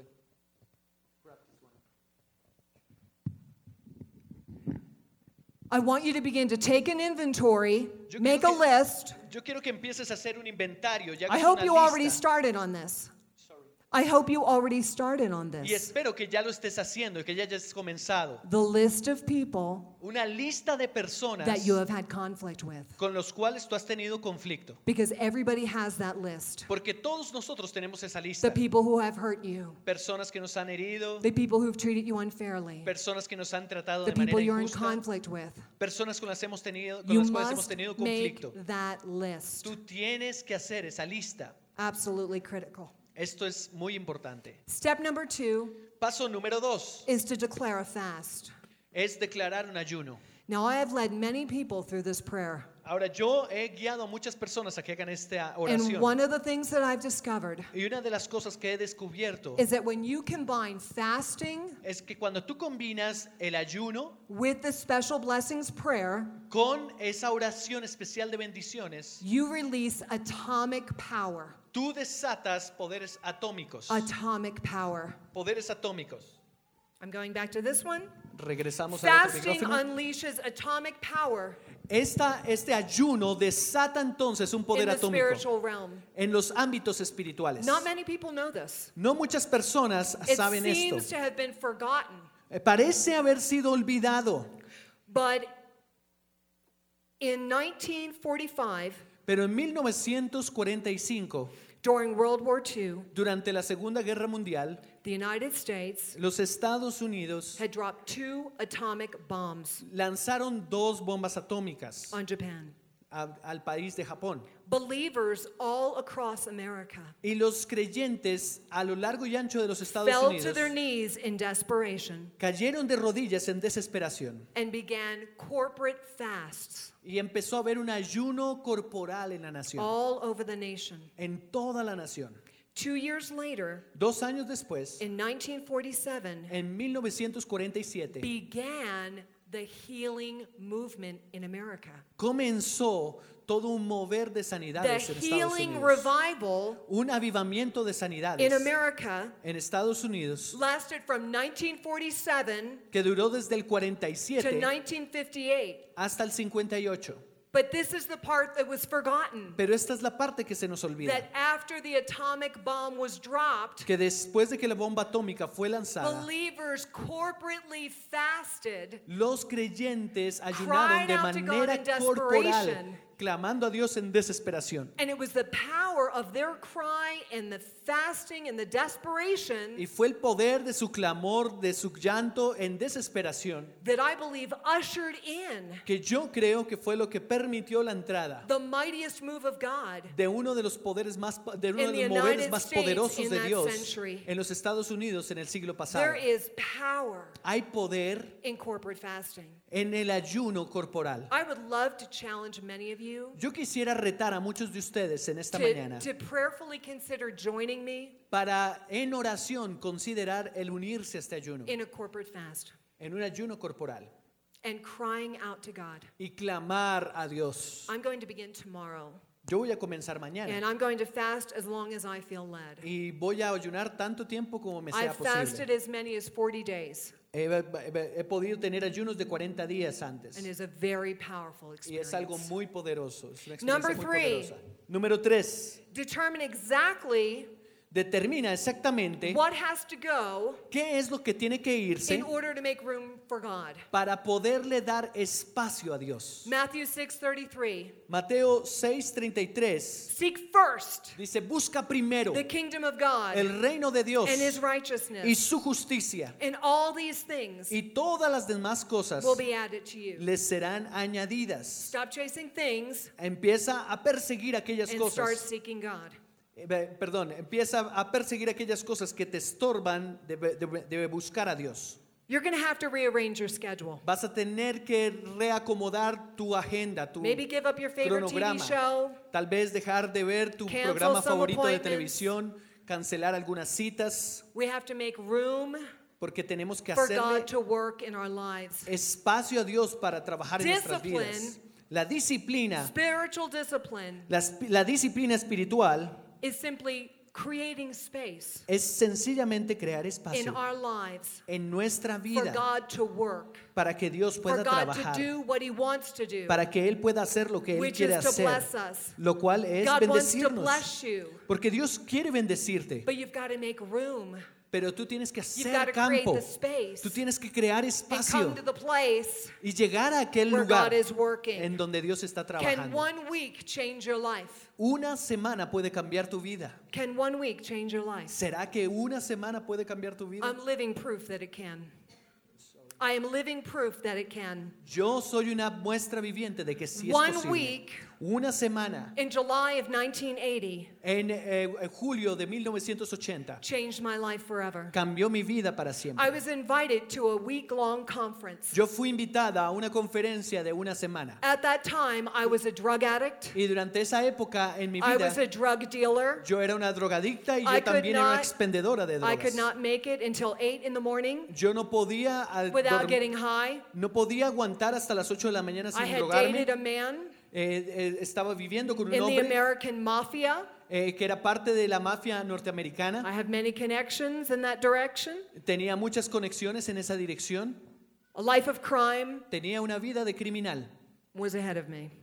I want you to begin to take an inventory, Yo make quiero a list. Yo quiero que empieces a hacer un inventario. Ya I hagas hope una you already lista. started on this. Sorry. I hope you already started on Y this. espero que ya lo estés haciendo y que ya hayas comenzado. The list of people Una lista de personas that you have had conflict with. con los cuales tú has tenido conflicto. Because everybody has that list. Porque todos nosotros tenemos esa The lista. people who have hurt you. Personas que nos han herido, The people who've treated you unfairly. personas que nos han tratado The de people manera you're in injusta, conflict with. personas con las hemos tenido, con You las cuales hemos must tenido make conflicto. that list. Tú tienes que hacer esa lista. Absolutely critical. Esto es muy importante. Step number 2 Paso número 2 is to declare a fast. es declarar un ayuno. Now, I have led many people through this prayer. Ahora, yo he guiado a muchas personas a que hagan esta And oración. one of the things that I've discovered Y una de las cosas que he descubierto is that when you combine fasting es que cuando tú combinas el ayuno with the special blessings prayer, con esa oración especial de bendiciones, you release atomic power. tú desatas poderes atómicos. Atomic power. Poderes atómicos. I'm going back to this one. Regresamos al otro Fasting micrófono. unleashes atomic power Este ayuno desata entonces un in poder the atómico spiritual realm. en los ámbitos espirituales. Not many people know this. No muchas personas It saben seems esto. to have been forgotten. Parece haber sido olvidado, But in 1945, pero en 1945, during World War II, durante la Segunda Guerra Mundial, the United States los Estados Unidos had dropped 2 atomic bombs lanzaron 2 bombas atómicas on Japan. al país de Japón. Believers all across America Y los creyentes a lo largo y ancho de los Estados fell to Unidos their knees in desperation cayeron de rodillas en desesperación. and began corporate fasts Y empezó a haber un ayuno corporal en la nación, all over the nation. en toda la nación. 2 years later, 2 años después, in 1947, en 1947, began the healing movement in America. comenzó todo un mover de The sanidades en Estados healing Unidos. revival Un avivamiento de in sanidades America en Estados Unidos lasted from 1947 que duró desde el to 47 1958. hasta el 58. But this is the part that was forgotten. Pero esta es la parte que se nos olvida. That after the atomic bomb was dropped, Que después de que la bomba atómica fue lanzada, believers corporately fasted, los creyentes ayunaron de cried out to God manera in corporal, desperation. clamando a Dios en desesperación. and it was the power of their cry and the fasting and the desperation Y fue el poder de su clamor, de su llanto en desesperación, that I believe ushered in que yo creo que fue lo que permitió la entrada the mightiest move of God de uno de los poderes más, de uno in de the los moveres United más States poderosos in de that Dios century. en los Estados Unidos en el siglo pasado. There is power Hay poder in corporate fasting. en el ayuno corporal. I would love to challenge many of you Yo quisiera retar a muchos de ustedes en esta mañana to prayerfully consider joining me para en oración considerar el unirse a este ayuno, in a corporate fast en un ayuno corporal, and crying out to God. y clamar a Dios. I'm going to begin tomorrow, Yo voy a comenzar and mañana I'm going to fast as long as I feel led. y voy a ayunar tanto tiempo como me sea I've fasted posible. as many as 40 days, He podido tener ayunos de 40 días antes and it's a very powerful y es algo experience. muy poderoso, es una experiencia Number muy 3. poderosa. Número 3, Determine exactly determina exactamente what has to go qué es lo que tiene que irse in order to make room for God. para poderle dar espacio a Dios. Matthew 6:33. Mateo 6:33 Seek first dice, busca primero the kingdom of God el reino de Dios and his y righteousness, su justicia, and all these things y todas las demás cosas will be added to you. les serán añadidas. Stop chasing things Empieza a perseguir aquellas and start cosas. seeking God. Empieza a perseguir aquellas cosas que te estorban de buscar a Dios. You're going to have to rearrange your schedule. Vas a tener que reacomodar tu agenda, tu Maybe give up your favorite TV cronograma. show. Tal vez dejar de ver tu Cancel programa some favorito de appointments. televisión, cancelar algunas citas, We have to make room porque tenemos que for hacerle God to work in our lives. espacio a Dios para trabajar en nuestras Discipline. vidas. La disciplina, Spiritual discipline la disciplina espiritual is simply creating space es sencillamente crear in espacio our lives en nuestra for vida God to work, para que Dios for pueda God to trabajar, do what He wants to do, para que Él pueda hacer lo que Él which quiere is to hacer, bless us. lo cual es God wants to bendecirnos, bless you, porque Dios quiere bendecirte, but you've got to make room. pero tú tienes que You've got hacer to create campo, the space tú tienes que crear and espacio come to the place y llegar a aquel where lugar God is working. en donde Dios está Can trabajando. 1 week change your life? Una semana puede cambiar tu vida. Can 1 week change your life? ¿Será que una semana puede cambiar tu vida? I'm living proof that it can. I am living proof that it can. Yo soy una muestra viviente de que sí es 1 posible. week Una semana in July of 1980 en julio de 1980 changed my life forever. cambió mi vida para I siempre. was invited to a week-long conference. Yo fui invitada a una conferencia de una semana At that time, I was a drug addict. y durante esa época en mi I vida was a drug dealer. yo era una drogadicta y I yo could también era una not- expendedora de I could drogas. not make it until 8 in the morning Yo no podía without getting high. no podía aguantar hasta las 8 de la mañana I sin had drogarme. dated a man Estaba viviendo con un in the hombre American mafia. que era parte de la mafia norteamericana. I have many connections in that direction. Tenía muchas conexiones en esa dirección. A life of crime Tenía una vida de criminal, was ahead of me.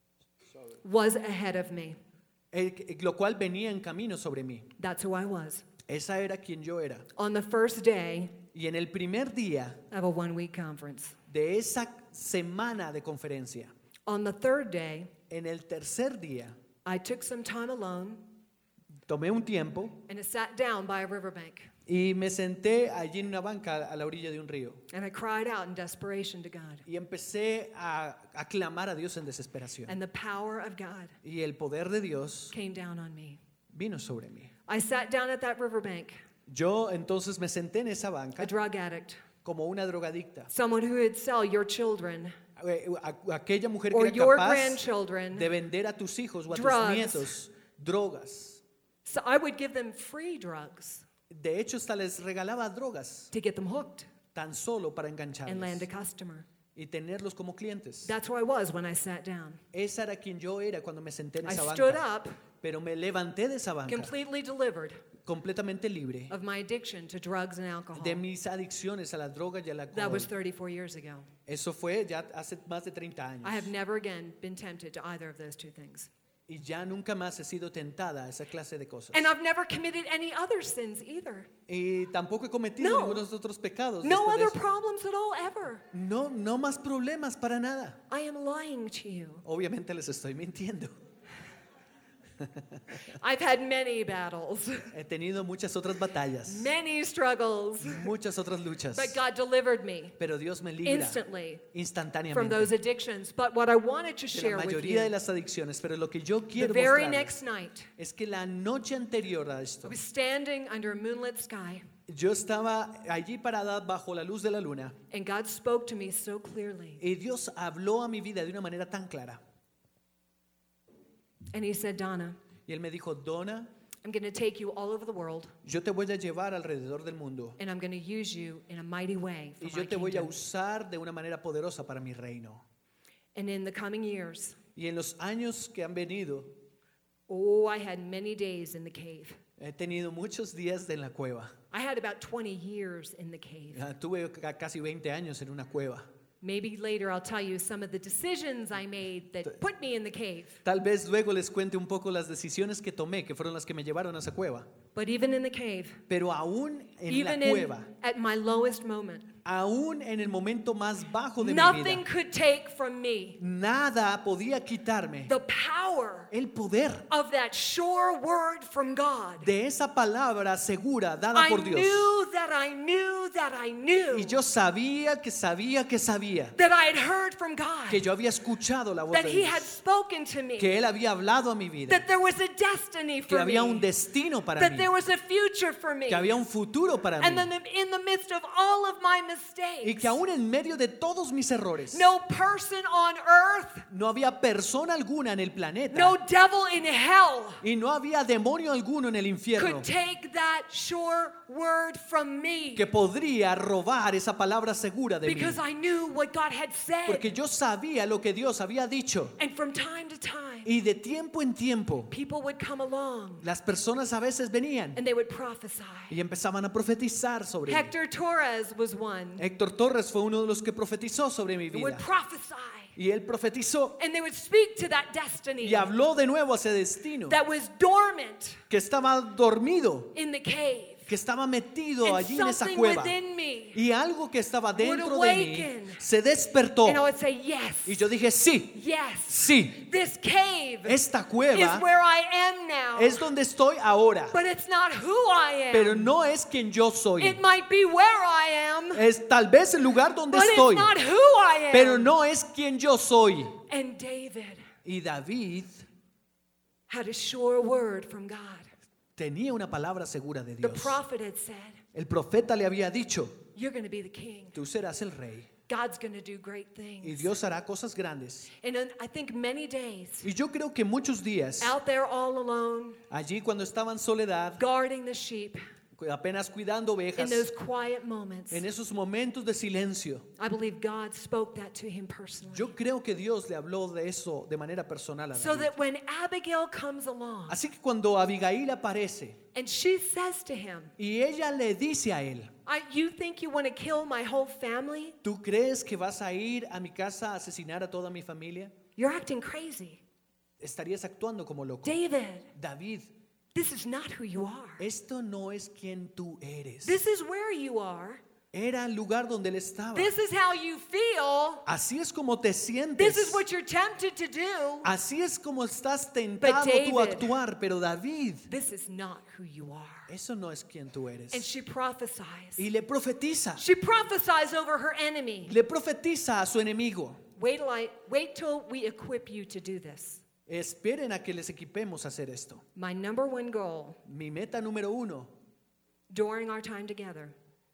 Was ahead of me. lo cual venía en camino sobre mí. That's who I was. Esa era quien yo era. On the first day Y en el primer día of a 1 week conference. de esa semana de conferencia, On the third day, en el tercer día, I took some time alone tomé un tiempo and I sat down by a riverbank. y me senté allí en una banca a la orilla de un río. And I cried out in desperation to God. Y empecé a clamar a Dios en desesperación. And the power of God Y el poder de Dios came down on me. vino sobre mí. I sat down at that riverbank, Yo entonces me senté en esa banca a drug addict, como una drogadicta. someone who would sell your children Aquella mujer or que era your capaz grandchildren. de vender a tus hijos o a tus Drugs. nietos drogas. So I would give them free drugs De hecho, hasta les regalaba drogas to get them hooked tan solo para and land a engancharlos customer. y tenerlos como clientes. That's who I was when I sat down. Esa era quien yo era cuando me senté en I esa stood banca. up Pero me levanté de esa banca completely delivered completamente libre of my addiction to drugs and alcohol. de mis adicciones a la droga y al That alcohol. was 34 years ago. Eso fue ya hace más de 30 años. I have never again been tempted to either of those two things. Y ya nunca más he sido tentada a esa clase de cosas. And I've never committed any other sins either. Y tampoco he cometido No. ningunos otros pecados. No después de other eso. problems at all ever. No, no más problemas para nada. I am lying to you. Obviamente les estoy mintiendo. I've had many battles, He tenido muchas otras batallas, many struggles, muchas otras luchas. but God delivered me Pero Dios me libra instantly from instantáneamente those addictions. But what I wanted to de share la with mayoría de you, las adicciones. Pero lo que yo the quiero very mostrarles next night, es que la noche anterior a I esto, was standing under a moonlit sky, yo estaba allí parada bajo la luz de la luna and God spoke to me so clearly. y Dios habló a mi vida de una manera tan clara. And He said, Donna, Y Él me dijo, Donna, I'm going to take you all over the world, yo te voy a llevar alrededor del mundo and I'm going to use you in a mighty way for y my yo te voy a kingdom. usar de una manera poderosa para mi reino. And in the coming years, Y en los años que han venido, oh, I had many days in the cave. he tenido muchos días en la cueva. I had about 20 years in the cave. Tuve casi 20 años en una cueva. Maybe later I'll tell you some of the decisions I made that put me in the cave. Tal vez luego les cuente un poco las decisiones que tomé, que fueron las que me llevaron a esa cueva. But even in the cave, Pero aún en even la cueva, at my lowest moment, aún en el momento más bajo de mi nothing vida, could take from me nada podía quitarme the power el poder of that sure word from God. de esa palabra segura dada I por Dios. knew that I knew that I knew Y yo sabía that I had heard from God, que yo había escuchado la voz that de He Dios, had spoken to me, que Él había hablado a mi vida, that there was a destiny que for me, había un destino para that mí, there was a future for me. que había un futuro para And mí, then in the midst of all of my y mistakes, que aún en medio de todos mis errores, no person on earth, no había persona alguna en el planeta, no devil in hell Y no había demonio alguno en el infierno could take that sure word from me, que podría robar esa palabra segura de mí. because I knew what God had Porque said. yo sabía lo que Dios había dicho. And from time to time, Y de tiempo en tiempo, people would come along las personas a veces venían and they would prophesy. y empezaban a profetizar sobre mí. Hector Torres was one. Héctor Torres fue uno de los que profetizó sobre mi Would vida. prophesy. Y él profetizó And they would speak to that destiny y habló de nuevo a ese destino that was dormant que estaba dormido, in the cave. que estaba metido And allí en esa something cueva. within me Y algo que estaba dentro de mí awaken. se despertó. And I would say, yes, Y yo dije, sí, yes. sí, This cave esta is cueva where I am now. es donde estoy ahora. But it's not who I Pero am. no es quien yo soy. It might be where I am, Es tal vez el lugar donde but estoy, it's not who I am. pero no es quien yo soy. And David Y David had a sure word from God. tenía una palabra segura de The Dios. prophet had said, El profeta le había dicho, you're going to be the king. tú serás el rey God's going to do great y things. Dios hará cosas grandes. And I think many days Y yo creo que muchos días, out there all alone, allí cuando estaba en soledad, guarding the sheep, apenas cuidando in ovejas, those quiet moments, en esos momentos de silencio, I believe God spoke that to him personally. yo creo que Dios le habló de eso de manera personal a So David. that when Abigail comes along Así que cuando Abigail aparece and she says to him, y ella le dice a él, you think you want to kill my whole family? ¿tú crees que vas a ir a mi casa a asesinar a toda mi familia? You're acting crazy. Estarías actuando como loco. David, David, this is not who you are. esto no es quien tú eres. This is where you are. Era el lugar donde él estaba. This is how you feel. Así es como te This sientes. is what you're tempted to do. Así es como estás tentado tú a David- actuar. Pero David, This is not who you are. eso no es quien tú eres. And she prophesies. Y le profetiza. She prophesies over her enemy. Le profetiza a su enemigo. Wait till we equip you to do this. Esperen a que les equipemos a hacer esto. My number one goal Mi meta número 1, during our time together,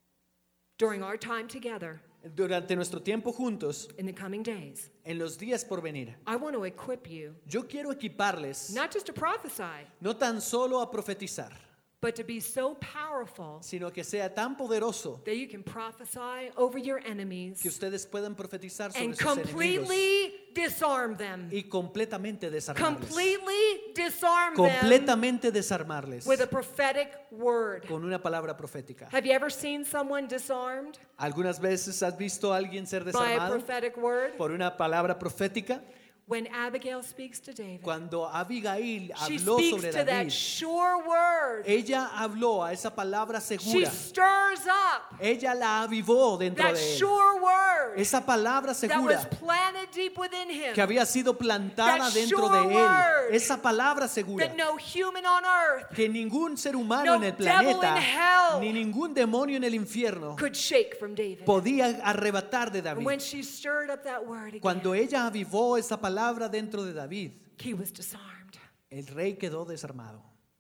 durante nuestro tiempo juntos, in the coming days, en los días por venir, I want to equip you yo quiero equiparles not just to prophesy, no tan solo a profetizar, but to be so powerful sino que sea tan poderoso that you can prophesy over your que enemies ustedes puedan profetizar sobre and sus enemigos completely disarm them. y completamente desarmarles. Completely disarm them Completamente desarmarles with a prophetic word. con una palabra profética. Have you ever seen someone disarmed ¿Algunas veces has visto a alguien ser by a desarmado prophetic word? por una palabra profética? When Abigail speaks to David, Cuando Abigail she habló speaks sobre to that David, sure word. ella habló a esa palabra She segura. stirs up Ella la avivó dentro that de él. sure word Esa palabra that was segura planted deep within him, que había sido plantada That dentro sure de word él. Esa palabra segura that no human on earth que ningún ser humano No en el devil in planeta hell ni ningún demonio en el infierno could shake from David. podía arrebatar de And when David. she stirred up that word again, Cuando ella avivó esa palabra dentro de David, he was disarmed. el rey quedó desarmado.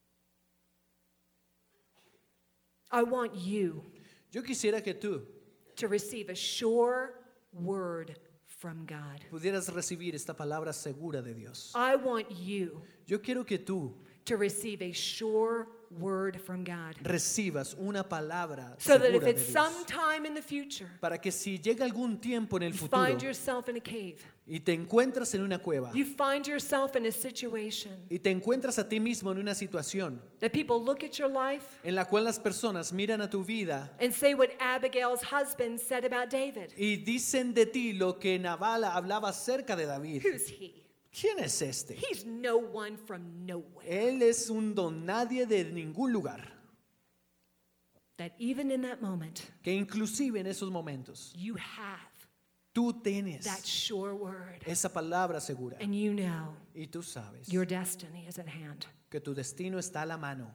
I want you Yo quisiera que tú to receive a sure word from God. pudieras recibir esta palabra segura de Dios. I want you Yo quiero que tú to receive a sure word from God. recibas una palabra So that if segura de it's Dios. sometime in the future, Para que si llega algún tiempo en el you futuro find yourself in a cave, y te encuentras en una cueva you find yourself in a situation y te encuentras a ti mismo en una situación that people look at your life en la cual las personas miran a tu vida and say what Abigail's husband said about David. y dicen de ti lo que Nabal hablaba acerca de David. Who's he? ¿Quién es este? He's no one from nowhere. Él es un don nadie de ningún lugar. That even in that moment, Que inclusive en esos momentos you have tú tienes that sure word. esa palabra segura And you know y tú sabes your destiny is at hand. que tu destino está a la mano.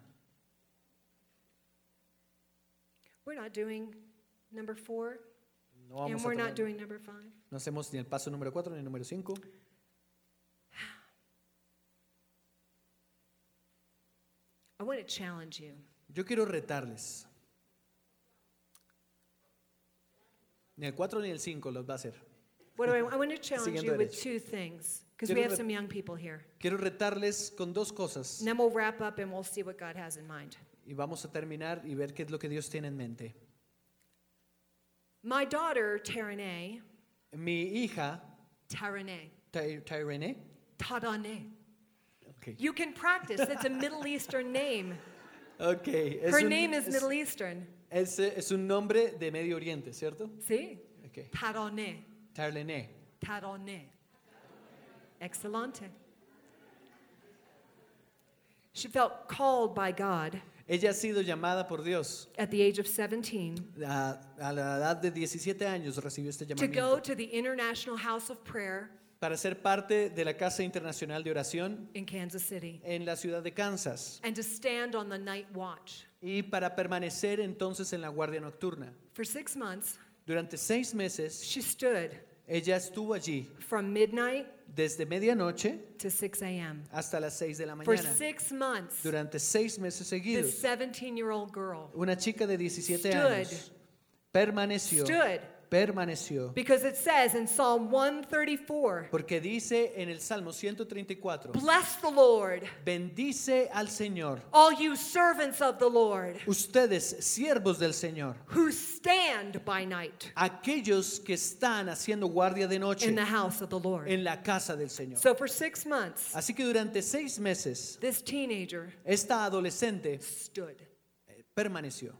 We're not doing number 4, No and vamos a we're not tomar- doing number 5. no hacemos ni el paso número 4 ni el número 5. I want to challenge you. Yo quiero retarles. Ni el 4 ni el 5 los va a hacer. I want to challenge Siguiendo you with derecho. two things, because Quiero we have re- some young people here. Quiero retarles con dos cosas And then we'll wrap up and we'll see what God has in mind. y vamos a terminar y ver qué es lo que Dios tiene en mente. My daughter, Taranay, Mi hija, Taranay, Tyrene, okay. You can practice. It's a Middle Eastern name. Okay, Her name is Middle Eastern. es un nombre de Medio Oriente, ¿cierto? See? Okay. Taranay. Tyrene. Taranay. Excelente. She felt called by God Ella ha sido llamada por Dios. at the age of 17 A la edad de 17 años recibió este to go llamamiento to the International House of Prayer para ser parte de la Casa Internacional de Oración in Kansas City en la ciudad de Kansas and to stand on the night watch. y para permanecer entonces en la guardia nocturna. For 6 months, Durante 6 meses she stood ella estuvo allí from midnight desde medianoche to 6 a.m. hasta las 6 de la For mañana. 6 months, Durante 6 meses this seguidos, 17-year-old girl una chica de 17 Stood. años permaneció, because it says in Psalm 134, porque dice en el Salmo 134, bless the Lord, bendice al Señor, all you servants of the Lord ustedes siervos del Señor, who stand by night aquellos que están haciendo guardia de noche in the house of the Lord. en la casa del Señor. So for 6 months, Así que durante 6 meses, this teenager esta adolescente stood. permaneció.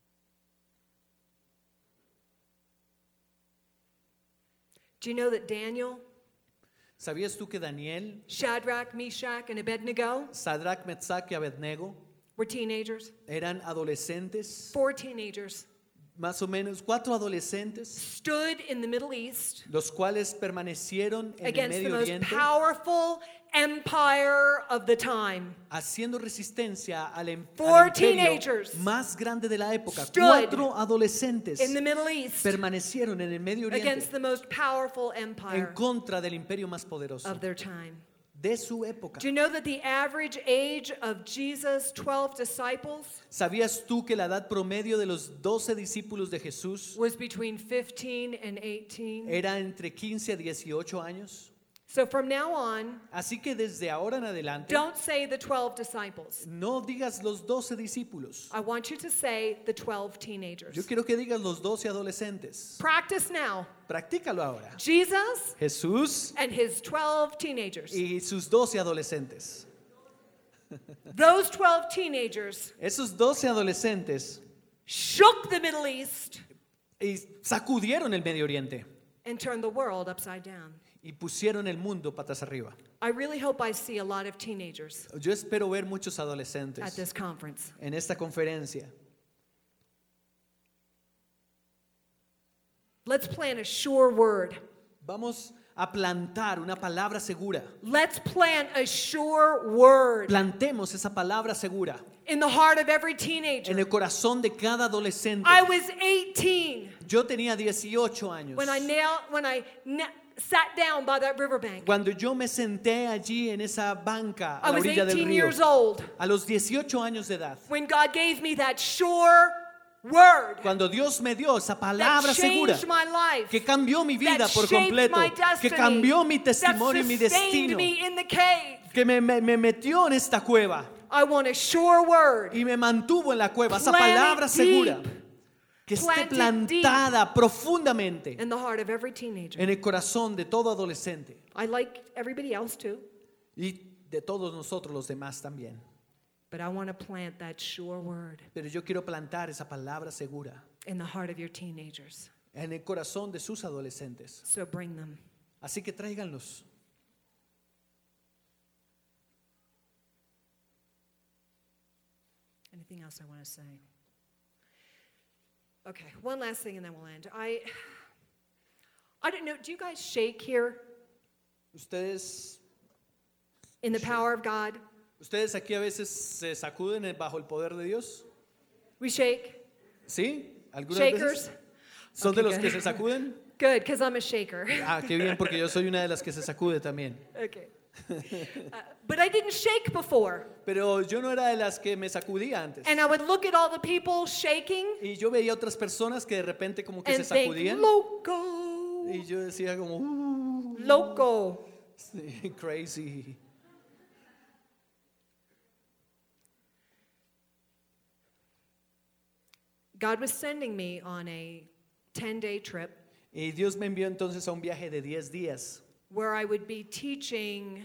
Do you know that Daniel, ¿Sabías tú que Daniel, Shadrach, Meshach, and Abednego Sadrach, Mesach y Abednego were teenagers? eran adolescentes? 4 teenagers Más o menos 4 adolescentes, stood in the Middle East los cuales permanecieron en el against the Medio most Oriente powerful empire of the time. haciendo resistencia al 4 imperio teenagers más grande de la época. stood 4 adolescentes In the Middle East permanecieron en el Medio against Oriente the most powerful en empire contra del imperio más poderoso of their time. de su época. Do you know that the average age of Jesus' 12 disciples ¿Sabías tú que la edad promedio de los 12 discípulos de Jesús was between 15 and 18? era entre 15 a 18 años? So from now on, Así que desde ahora en adelante, don't say the 12 disciples. no digas los 12 discípulos. I want you to say the 12 teenagers. Yo quiero que digas los 12 adolescentes. Practice now. Practícalo ahora. Jesus Jesús and his 12 teenagers. y sus 12 adolescentes. Those 12 teenagers Esos 12 adolescentes shook the Middle East y sacudieron el Medio Oriente and turned the world upside down. y pusieron el mundo patas arriba. I really hope I see a lot of teenagers Yo espero ver muchos at adolescentes this conference. en esta conferencia. Let's plant a sure word. Vamos a plantar una palabra segura. Let's plant a sure word Plantemos esa palabra segura in the heart of every en teenager. el corazón de cada adolescente. I was 18 Yo tenía 18 años. when I sat down by that riverbank. Cuando yo me senté allí en esa banca a I la was orilla del 18 río, years old a los 18 años de edad, when God gave me that sure word cuando Dios me dio esa that palabra segura changed my life, que cambió mi vida that por shaped completo, my que destiny, cambió mi that testimonio y mi sustained destino, me in the cave. que me metió en esta cueva I want a sure word. y me mantuvo en la cueva, esa Plant it palabra segura deep. que esté Plant it plantada profundamente In the heart of every teenager. en el corazón de todo adolescente I like everybody else too, y de todos nosotros los demás también. but I want to plant that sure word Pero yo quiero plantar esa palabra segura in the heart of your teenagers. en el corazón de sus adolescentes. So bring them. Así que tráiganlos. Anything else I want to say? Okay, one last thing and then we'll end. I don't know, do you guys shake here Ustedes in the power of God? aquí a veces se sacuden bajo el poder de Dios. We shake? ¿Sí? ¿Algunas Shakers? veces? ¿Son de Okay, los que good. se sacuden? Good, because I'm a shaker. Ah, qué bien, porque yo soy una de las que se sacude también. Okay. But I didn't shake before. Pero yo no era de las que me sacudía antes. And I would look at all the people shaking Y yo veía otras personas que de repente como que se and think, sacudían. loco. Y yo decía como, loco. sí, crazy. God was sending me on a 10-day trip Y Dios me envió entonces a un viaje de 10 días, where I would be teaching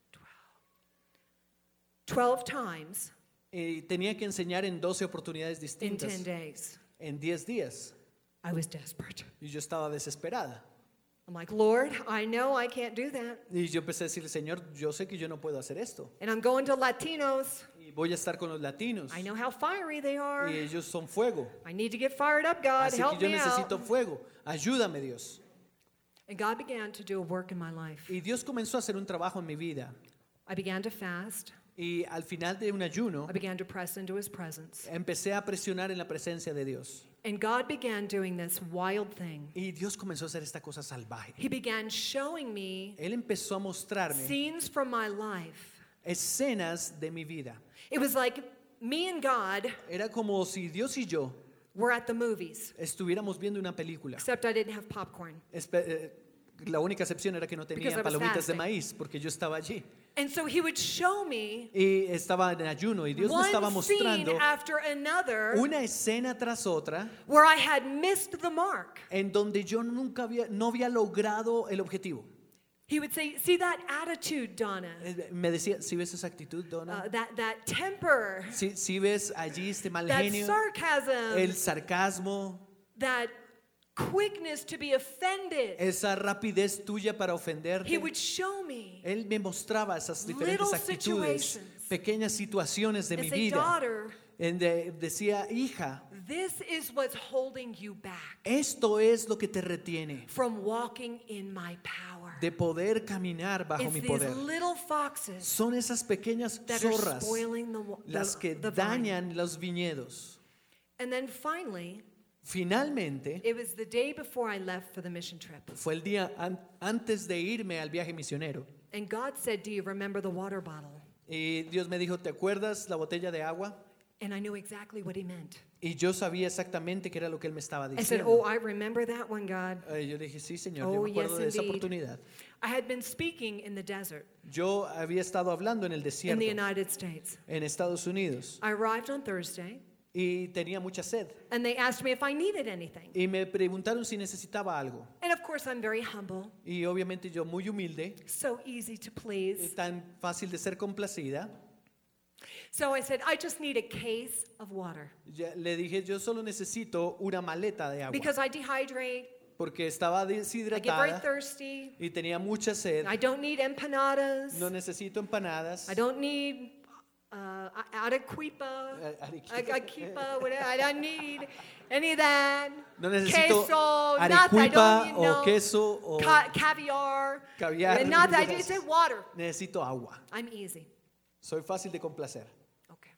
12 times y tenía que enseñar en 12 oportunidades in 10 distintas, days. en 10 días. I was desperate. Y yo estaba desesperada. I'm like, Lord, I know I can't do that. Y yo empecé a decirle, Señor, yo sé que yo no puedo hacer esto. And I'm going to Latinos. Y voy a estar con los latinos. I know how fiery they are. Y ellos son fuego. I need to get fired up, God. Así que Help yo me necesito out. fuego. Ayúdame, Dios. And God began to do a work in my life. Y Dios comenzó a hacer un trabajo en mi vida. I began to fast. Y al final de un ayuno, I began to press into his presence. empecé a presionar en la presencia de Dios. And God began doing this wild thing. Y Dios comenzó a hacer esta cosa salvaje. He began showing me Él empezó a mostrarme scenes from my life. escenas de mi vida. It was like me and God Era como si Dios y yo were at the movies, estuviéramos viendo una película. except I didn't have popcorn. La única excepción era que no Because tenía I was palomitas de fasting. maíz porque yo estaba allí. And so he would show me Y estaba en ayuno y Dios me estaba one scene mostrando after another una escena tras otra where I had missed the mark. en donde yo no había logrado el objetivo. He would say, see that attitude, Donna, Me decía, ¿sí ves esa actitud, Donna? that temper, ¿Sí ves allí este mal that genio? sarcasm, El sarcasmo, that quickness to be offended. esa rapidez tuya para ofenderte. He would show me Él me mostraba esas diferentes little actitudes, situations pequeñas situaciones de and mi say, vida. daughter, Decía, hija, this is what's holding you back esto es lo que te retiene from walking in my power. de poder caminar bajo It's mi these poder. little foxes Son esas pequeñas that are zorras spoiling las que the vine. dañan los viñedos. And then finally, Finalmente, it was the day before I left for the mission trip. fue el día antes de irme al viaje misionero. And God said, do you remember the water bottle? Y Dios me dijo, ¿te acuerdas la botella de agua? And I knew exactly what he meant. Y yo sabía exactamente qué era lo que él me estaba I said, diciendo. oh, I remember that one, God. Yo dije, sí, Señor, Oh, yo me acuerdo yes, de esa indeed. oportunidad. I had been speaking in the desert Yo había estado hablando en el in desierto, the United States. en Estados Unidos, I arrived on Thursday, y tenía mucha sed. and they asked me if I needed anything. Y me preguntaron si necesitaba algo. And of course, I'm very humble, Y obviamente yo muy humilde, so easy to please. tan fácil de ser complacida, So I said, I just need a case of water le dije, yo solo necesito una maleta de agua. because I dehydrate, Porque estaba I get very deshidratada thirsty, y tenía mucha sed. I don't need empanadas, No necesito empanadas. I don't need arequipa, arequipa, whatever. I don't need any of that. No necesito Queso, nothing. I arequipa don't, o queso o caviar, caviar. nothing. I ninguna de just esas. said water. Necesito agua. I'm easy. Soy fácil de complacer. Okay.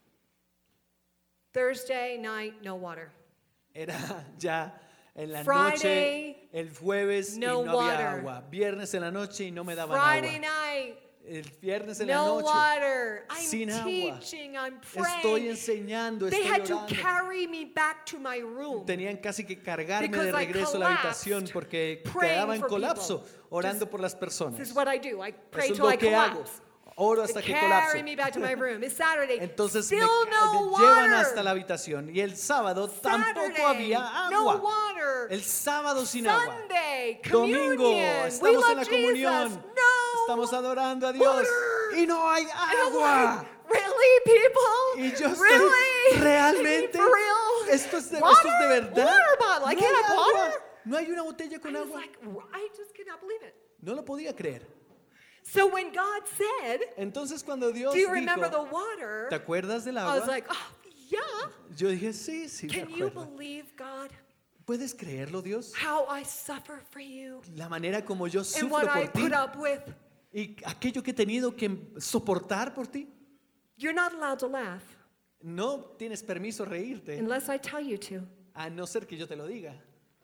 Thursday night, no water. Era ya en la Friday, noche, el jueves no y no había water. agua. Viernes en la noche y no me daban Friday agua. night, El viernes en la no noche water. I'm sin agua. teaching, I'm Estoy praying. enseñando, They estoy had to orando. carry me back to my room. Tenían casi que cargarme Because de I regreso a la habitación collapsed porque praying quedaba en for colapso people. orando Just- por las This personas. is what I do. I pray Eso es till I lo que hago. collapse. Oro They hasta que carry colapso. me back to my room. It's Saturday. Entonces Still me no llevan water. hasta la habitación. Y el sábado tampoco Saturday, había no agua. water. El sábado sin agua. Sunday, Domingo, communion. We estamos love en la comunión. Jesus. No Estamos adorando a Dios. water. Y no hay And I'm agua. like, really, people? Y yo estoy really? realmente. For real? Esto es de Water? verdad. Water bottle. I No can't hay have agua. water. No hay una botella I con was agua. like, I just cannot believe it. No lo podía creer. So when God said, Entonces cuando Dios do you remember the dijo, water? ¿te acuerdas del I was agua? like, oh, yeah. Yo dije, sí, sí, me Can you acuerdo. believe, God, ¿Puedes creerlo, Dios? how I suffer for you La manera como yo and sufro what I por ti put up with? y aquello que he tenido que soportar por ti. You're not allowed to laugh No tienes permiso reírte, unless I tell you to. a no ser que yo te lo diga.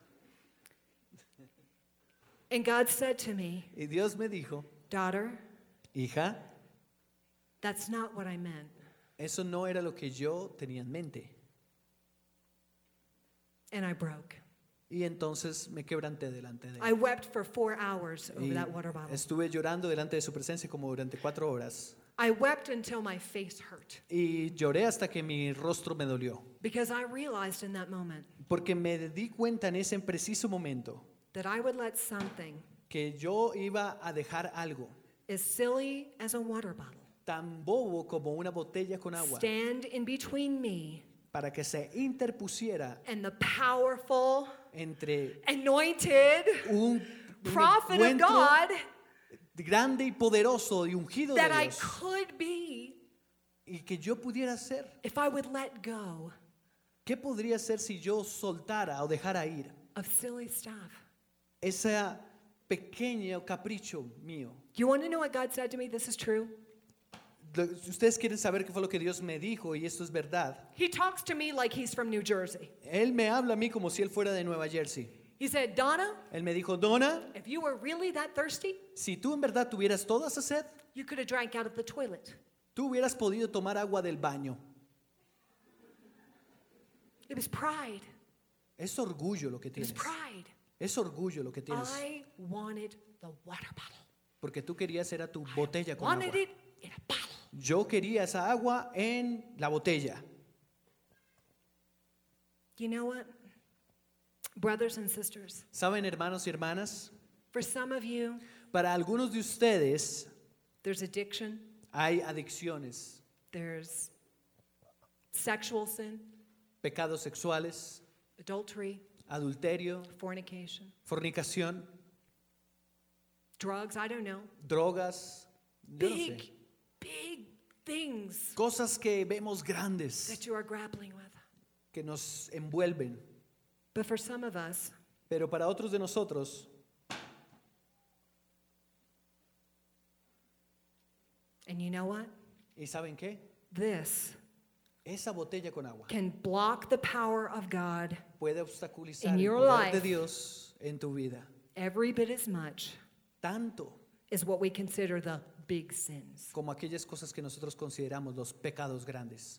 And God said to me, Y Dios me dijo, daughter, hija, that's not what I meant. eso no era lo que yo tenía en mente. And I broke. Y entonces me quebranté delante de I él. wept for 4 hours over Y that water bottle. estuve llorando delante de su presencia como durante 4 horas. I wept until my face hurt Y lloré hasta que mi rostro me dolió. because I realized in that moment Porque me di cuenta en ese preciso momento that I would let something que yo iba a dejar algo as silly as a water bottle tan bobo como una botella con agua stand in between me para que se interpusiera and the powerful, entre anointed un prophet of encuentro God grande y poderoso y ungido de that I Dios could be y que yo pudiera hacer. if I would let go ¿Qué podría ser si yo soltara o dejara ir of silly stuff. ese pequeño capricho mío? You want to know what God said to me? This is true. Ustedes quieren saber qué fue lo que Dios me dijo y esto es verdad. He talks to me like he's from New Jersey. Él me habla a mí como si él fuera de Nueva Jersey. He said, Donna, Él me dijo, Donna, if you were really that thirsty, si tú en verdad tuvieras toda esa sed, you could have drank out of the toilet. tú hubieras podido tomar agua del baño. It was pride. Es orgullo lo que It was tienes. pride. Es orgullo lo que tienes. I wanted the water bottle. Porque tú querías era tu botella con Wanted agua. it in a bottle. Yo quería esa agua en la botella. You know what? Brothers and sisters, ¿Saben, hermanos y hermanas? for some of you, Para algunos de ustedes there's addiction, hay adicciones, there's sexual sin, pecados sexuales, adultery, adulterio, fornication, fornicación, drugs, I don't know. drogas, yo no Big, sé. big things Cosas que vemos grandes, that you are grappling with. que nos envuelven. But for some of us, Pero para otros de nosotros, and you know what? ¿y saben qué? This Esa botella con agua can block the power of God puede obstaculizar In el your poder de life. Dios en tu vida. every bit as much Tanto as what we consider the big sins. como aquellas cosas que nosotros consideramos los pecados grandes.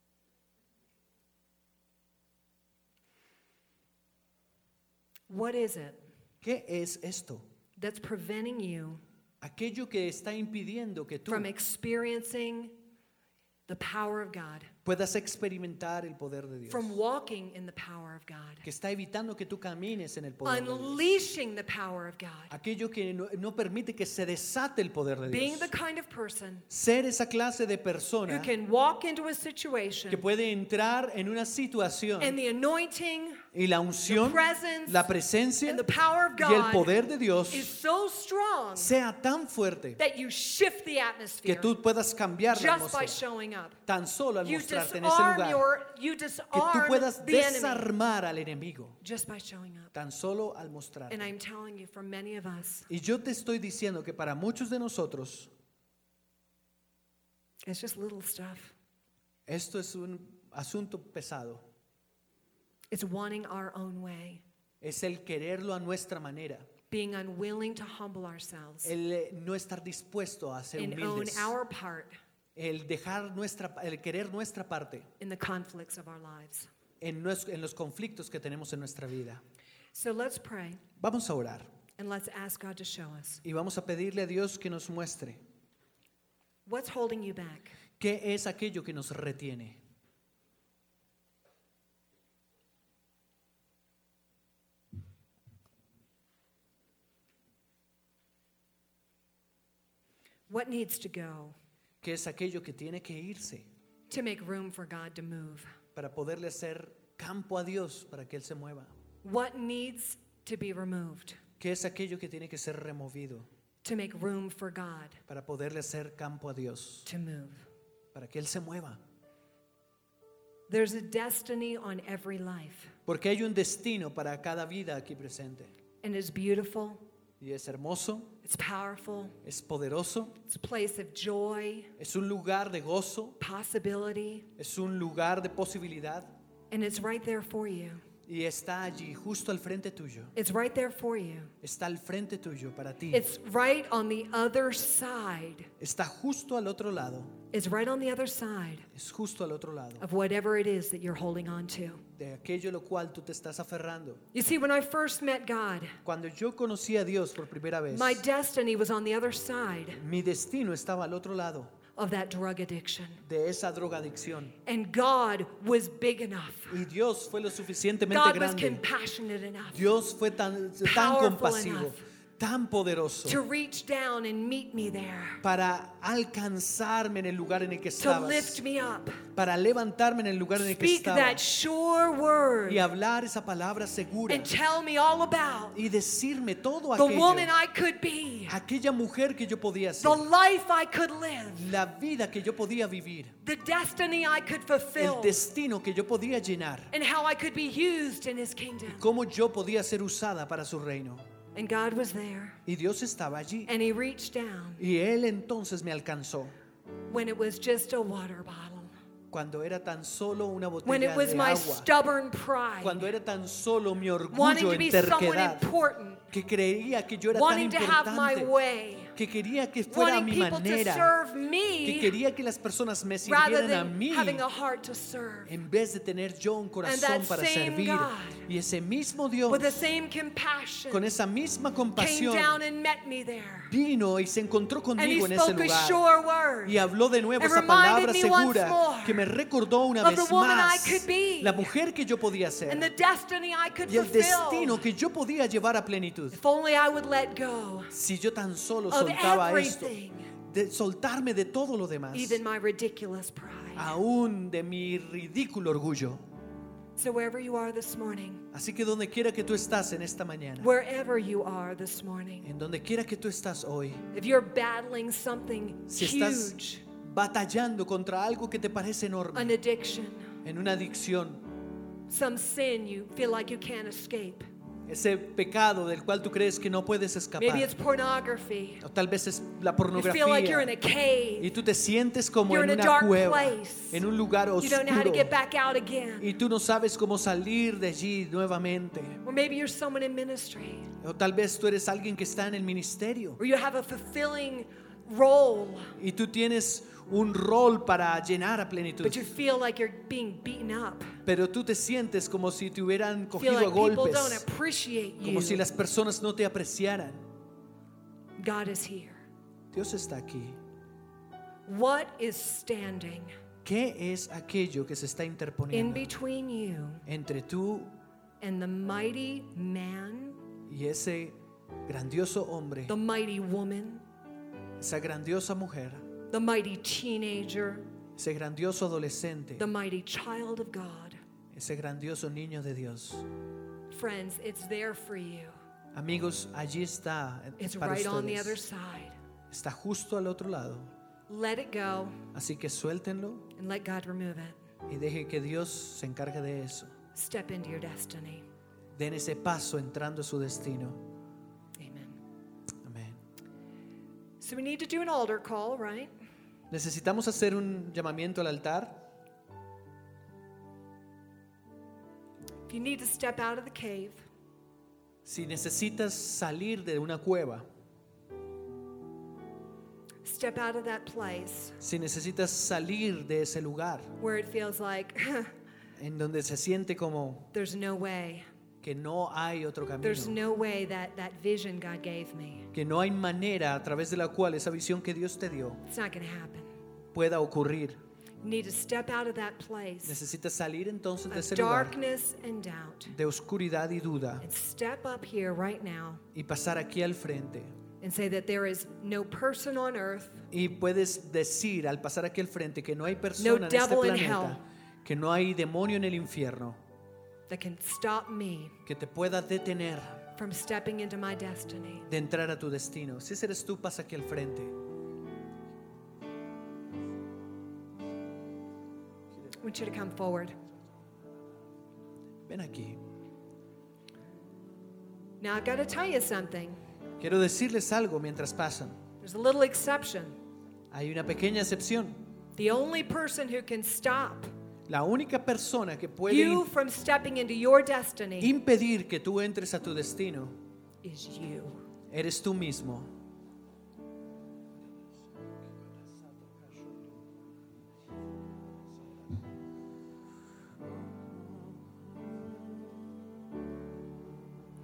What is it ¿Qué es esto? that's preventing you Aquello que está impidiendo que tú from experiencing the power of God, puedas experimentar el poder de Dios. from walking in the power of God, Que está evitando que tú camines en el poder de Dios. unleashing the power of God, Aquello que no permite que se desate el poder de being Dios. the kind of person Ser esa clase de who persona can walk into a situation que puede entrar en una situación and the anointing y la unción, the presence la presencia and the power of y el God poder de Dios is so strong sea tan fuerte that you shift the que atmosphere tú puedas cambiar la just by atmósfera showing up. tan solo al You mostrarte en ese lugar, you que tú disarm puedas the enemy desarmar al enemigo just by showing up. tan solo al And mostrarte. I'm telling you, for many of us, Y yo te estoy diciendo que para muchos de nosotros it's just little stuff. esto es un asunto pesado. It's wanting our own way, Es el quererlo a nuestra manera, being unwilling to humble ourselves el no estar dispuesto a ser and own humildes, our part el querer nuestra parte in the conflicts of our lives. en los conflictos que tenemos en nuestra vida. So let's pray Vamos a orar and let's ask God to show us. y vamos a pedirle a Dios que nos muestre What's holding you back? qué es aquello que nos retiene. What needs to go ¿Qué es aquello que tiene que irse to make room for God to move? para poderle hacer campo a Dios para que Él se mueva? What needs to be removed ¿Qué es aquello que tiene que ser removido to make room for God para poderle hacer campo a Dios, to move? para que Él se mueva? There's a destiny on every life, Porque hay un destino para cada vida aquí presente. and it's beautiful, Y es hermoso, it's powerful, es poderoso, it's a place of joy, es un lugar de gozo, possibility, es un lugar de posibilidad and it's right there for you. y está allí justo al frente tuyo. It's right there for you. Está al frente tuyo para ti. It's right on the other side. Está justo al otro lado. It's right on the other side Es justo al otro lado of whatever it is that you're holding on to. de aquello a lo cual tú te estás aferrando. You see, when I first met God, Cuando yo conocí a Dios por primera vez, my destiny was on the other side mi destino estaba al otro lado of that drug addiction. de esa drogadicción. And God was big enough. Y Dios fue lo suficientemente God was grande. compassionate enough Dios fue tan Powerful compasivo, enough tan poderoso to reach down and meet me there, para alcanzarme en el lugar en el que to lift estabas, me up, para levantarme en el lugar en el que speak estaba that sure word, y hablar esa palabra segura and tell me all about y decirme todo the woman aquello, I could be, aquella mujer que yo podía the ser, life I could live, la vida que yo podía vivir, the destiny I could el fulfill, destino que yo podía llenar, and how I could be used in His kingdom. cómo yo podía ser usada para su reino. And God was there, Y Dios estaba allí. and He reached down Y Él entonces me alcanzó when it was just a water bottle, cuando era tan solo una when it botella was de my agua, stubborn pride, cuando era tan solo mi wanting orgullo to en be someone terquedad, important, que creía que yo era tan wanting to have my importante, way, que quería que fuera a wanting mi people to manera, serve que me quería que las personas me rather sirvieran a than mí having a heart to serve. en vez de tener yo un corazón that para same servir. God, Y ese mismo Dios, With the same compassion, con esa misma came compasión, down and met me there. vino y se encontró And He conmigo en ese spoke a lugar. sure word Y habló de nuevo and esa palabra reminded me once segura more que me recordó una of the vez woman I más could be la mujer que yo podía ser and the destiny I could y el fulfill. destino que yo podía llevar a plenitud. If only I would let go Si yo tan solo of soltaba esto, everything, de soltarme de todo lo demás, even my ridiculous pride. aún de mi ridículo orgullo. So wherever you are this morning, Así que donde quiera que tú estás en esta mañana, wherever you are this morning, en donde quiera que tú estás hoy, if you're battling something si estás huge, batallando contra algo que te parece an enorme, addiction, en una adicción, some sin you feel like you can't escape. ese pecado del cual tú crees que no puedes Maybe escapar, it's pornography. o tal vez es la You feel like you're in pornografía, a cave. y tú te sientes como You're en in a una dark cueva, place. en un lugar You don't know how to oscuro, get back out again. y tú no sabes cómo salir de allí nuevamente. Or maybe you're someone in ministry, O tal vez tú eres alguien que está en el ministerio or you have a fulfilling role, y tú tienes un rol para llenar a plenitud, but you feel like you're being beaten up. pero tú te sientes como si te hubieran Feel cogido like a people don't golpes, appreciate como si you. las personas no te apreciaran. God is here. Dios está aquí. What is standing ¿Qué es aquello que se está in interponiendo between you entre tú and the mighty man, y ese grandioso hombre, the mighty woman, esa grandiosa mujer, the mighty teenager, ese grandioso adolescente, the mighty child of God? ese grandioso niño de Dios? Friends, it's there for you. Amigos, allí está It's para right on the other ustedes. side. Está justo al otro lado. Let it go Así que suéltenlo and let God remove it. y deje que Dios se encargue de eso. Step into your destiny. Den ese paso entrando a su destino. Amen. Amén. So we need to do an altar call, right? Necesitamos hacer un llamamiento al altar. If you need to step out of the cave, Si necesitas salir de una cueva, step out of that place si necesitas salir de ese lugar where it feels like en donde se siente como there's no way. que no hay otro There's camino, no way that vision God gave me. que no hay manera a través de la cual esa visión que Dios te dio It's not going to happen. pueda ocurrir. You need to step out of that place Necesitas salir entonces de of ese lugar darkness and doubt de oscuridad y duda and step up here right now y pasar aquí al frente. and say that there is no person on earth, Y puedes decir al pasar aquí al frente que no hay persona en este devil in planeta, hell. que no hay demonio en el infierno that can stop me que te pueda detener from stepping into my destiny. de entrar a tu destino. Si ese eres tú, pasa aquí al frente. I want you to come forward. Ven aquí. Now I've got to tell you something. Quiero decirles algo mientras pasan. There's a little exception. Hay una pequeña excepción. The only person who can stop La única persona que puede you from stepping into your destiny impedir que tú entres a tu destino is you. eres tú mismo.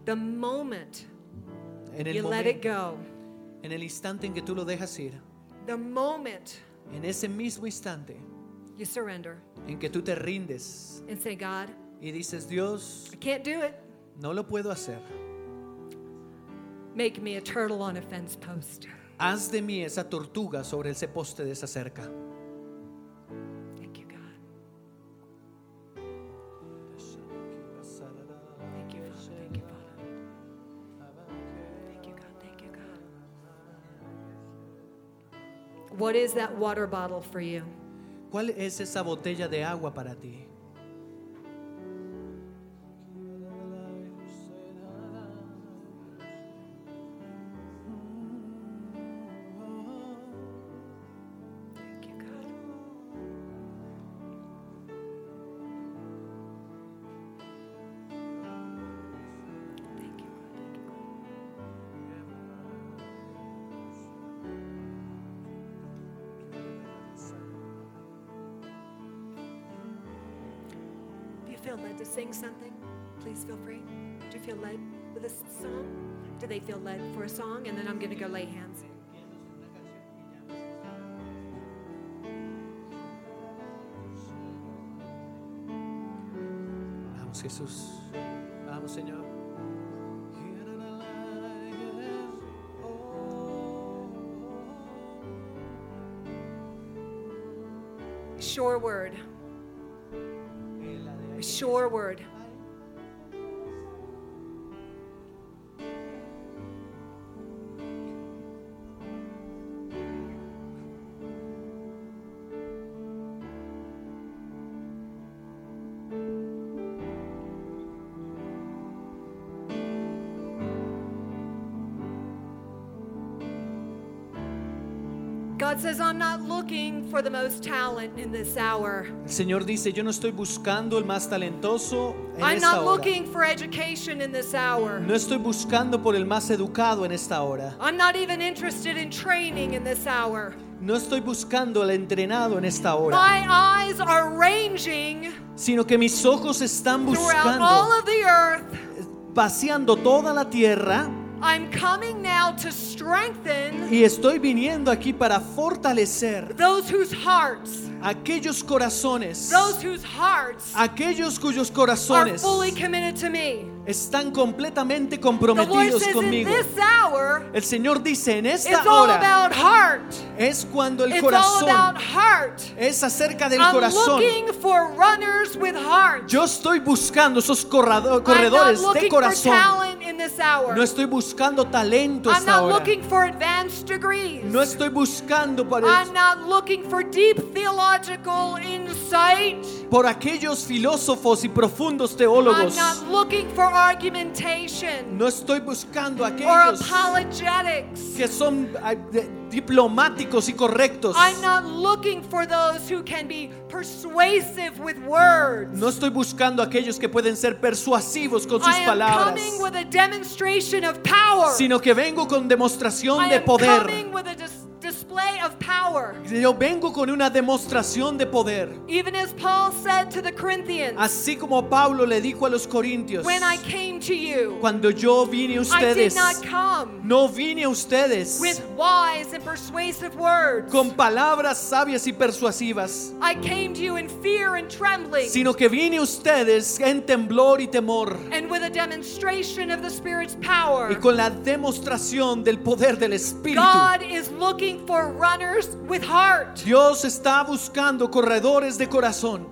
the moment En el you let it momento, go, en el instante en que tú lo dejas ir, the moment en ese mismo instante you surrender en que tú te rindes and say, God, y dices, Dios, I can't do it. no lo puedo hacer. Make me a turtle on a fence post. Haz de mí esa tortuga sobre ese poste de esa cerca. Thank you, God. Thank you, Father. Thank you, Father. Thank you, God. Thank you, God. What is that water bottle for you? ¿Cuál es esa botella de agua para ti? Thank you, God. Thank you, God. Thank you, God. If you feel led to sing something, please feel free. Do you feel led with a song? Do they feel led for a song? And then I'm going to go lay hands. Vamos, Jesús. Vamos, Señor. Sure word. A sure word. God says, I'm not looking for the most talent in this hour. El Señor dice, yo no estoy buscando el más talentoso en I'm esta not hora. looking for education in this hour. No estoy buscando por el más educado en esta hora. I'm not even interested in training in this hour. No estoy buscando el entrenado en esta hora, My eyes are ranging sino que mis ojos están throughout all buscando, of the earth. vaciando toda la tierra, I'm coming now to strengthen y estoy viniendo aquí para fortalecer those whose hearts, aquellos corazones, aquellos cuyos are corazones corazones fully committed to me. están completamente The Lord comprometidos says in conmigo. this hour, El Señor dice, en it's esta all hora about heart. es cuando el It's all about corazón heart. es acerca del I'm corazón. looking for runners with heart. Yo estoy buscando esos I'm corredores not de looking for corazón. talent in this hour. No estoy buscando talento I'm esta not hora. looking for advanced degrees. No estoy buscando I'm not looking for deep theological insight. por aquellos filósofos y profundos I'm teólogos. not looking for argumentation No estoy buscando or aquellos apologetics. que son diplomáticos y correctos. I'm not looking for those who can be persuasive with words. No estoy buscando aquellos que pueden ser persuasivos con sus I am palabras, coming with a demonstration of power. sino que vengo con demostración I de am poder. coming with a display of power. Yo vengo con una demostración de poder. Even as Paul said to the Corinthians, Así como Pablo le dijo a los corintios, when I came to you, cuando yo vine a I did ustedes, not come no vine a ustedes with wise and persuasive words. con palabras sabias y persuasivas, I came to you in fear and trembling sino que vine a ustedes en temblor y temor, and with a demonstration of the Spirit's power. y con la demostración del poder del Espíritu. God is looking for runners with heart. Dios está buscando corredores de corazón.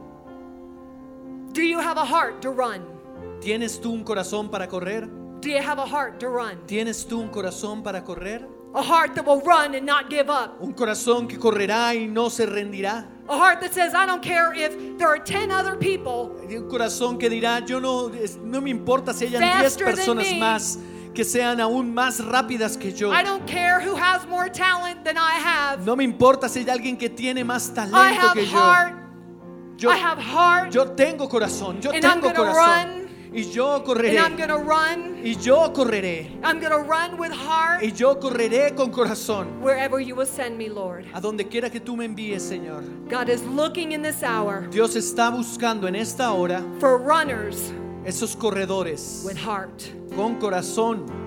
Do you have a heart to run? ¿Tienes tú un corazón para correr? Do you have a heart to run? ¿Tienes tú un corazón para correr? A heart that will run and not give up. Un corazón que correrá y no se rendirá. A heart that says, I don't care if there are 10 other people Un corazón que dirá, yo no me importa si hayan 10 Faster than personas me. más que sean aún más rápidas que yo. I don't care who has more talent than I have. No me importa si hay alguien que tiene más I talento have que heart. yo. I have heart. Yo tengo corazón, yo And I'm tengo gonna corazón. Y yo And correré. I'm going to run. Y yo correré. I'm going to run with heart Y yo correré con corazón. wherever you will send me, Lord. A donde quiera que tú me envíes, Señor. God is looking in this hour Dios está buscando en esta hora for runners esos corredores with heart, con corazón,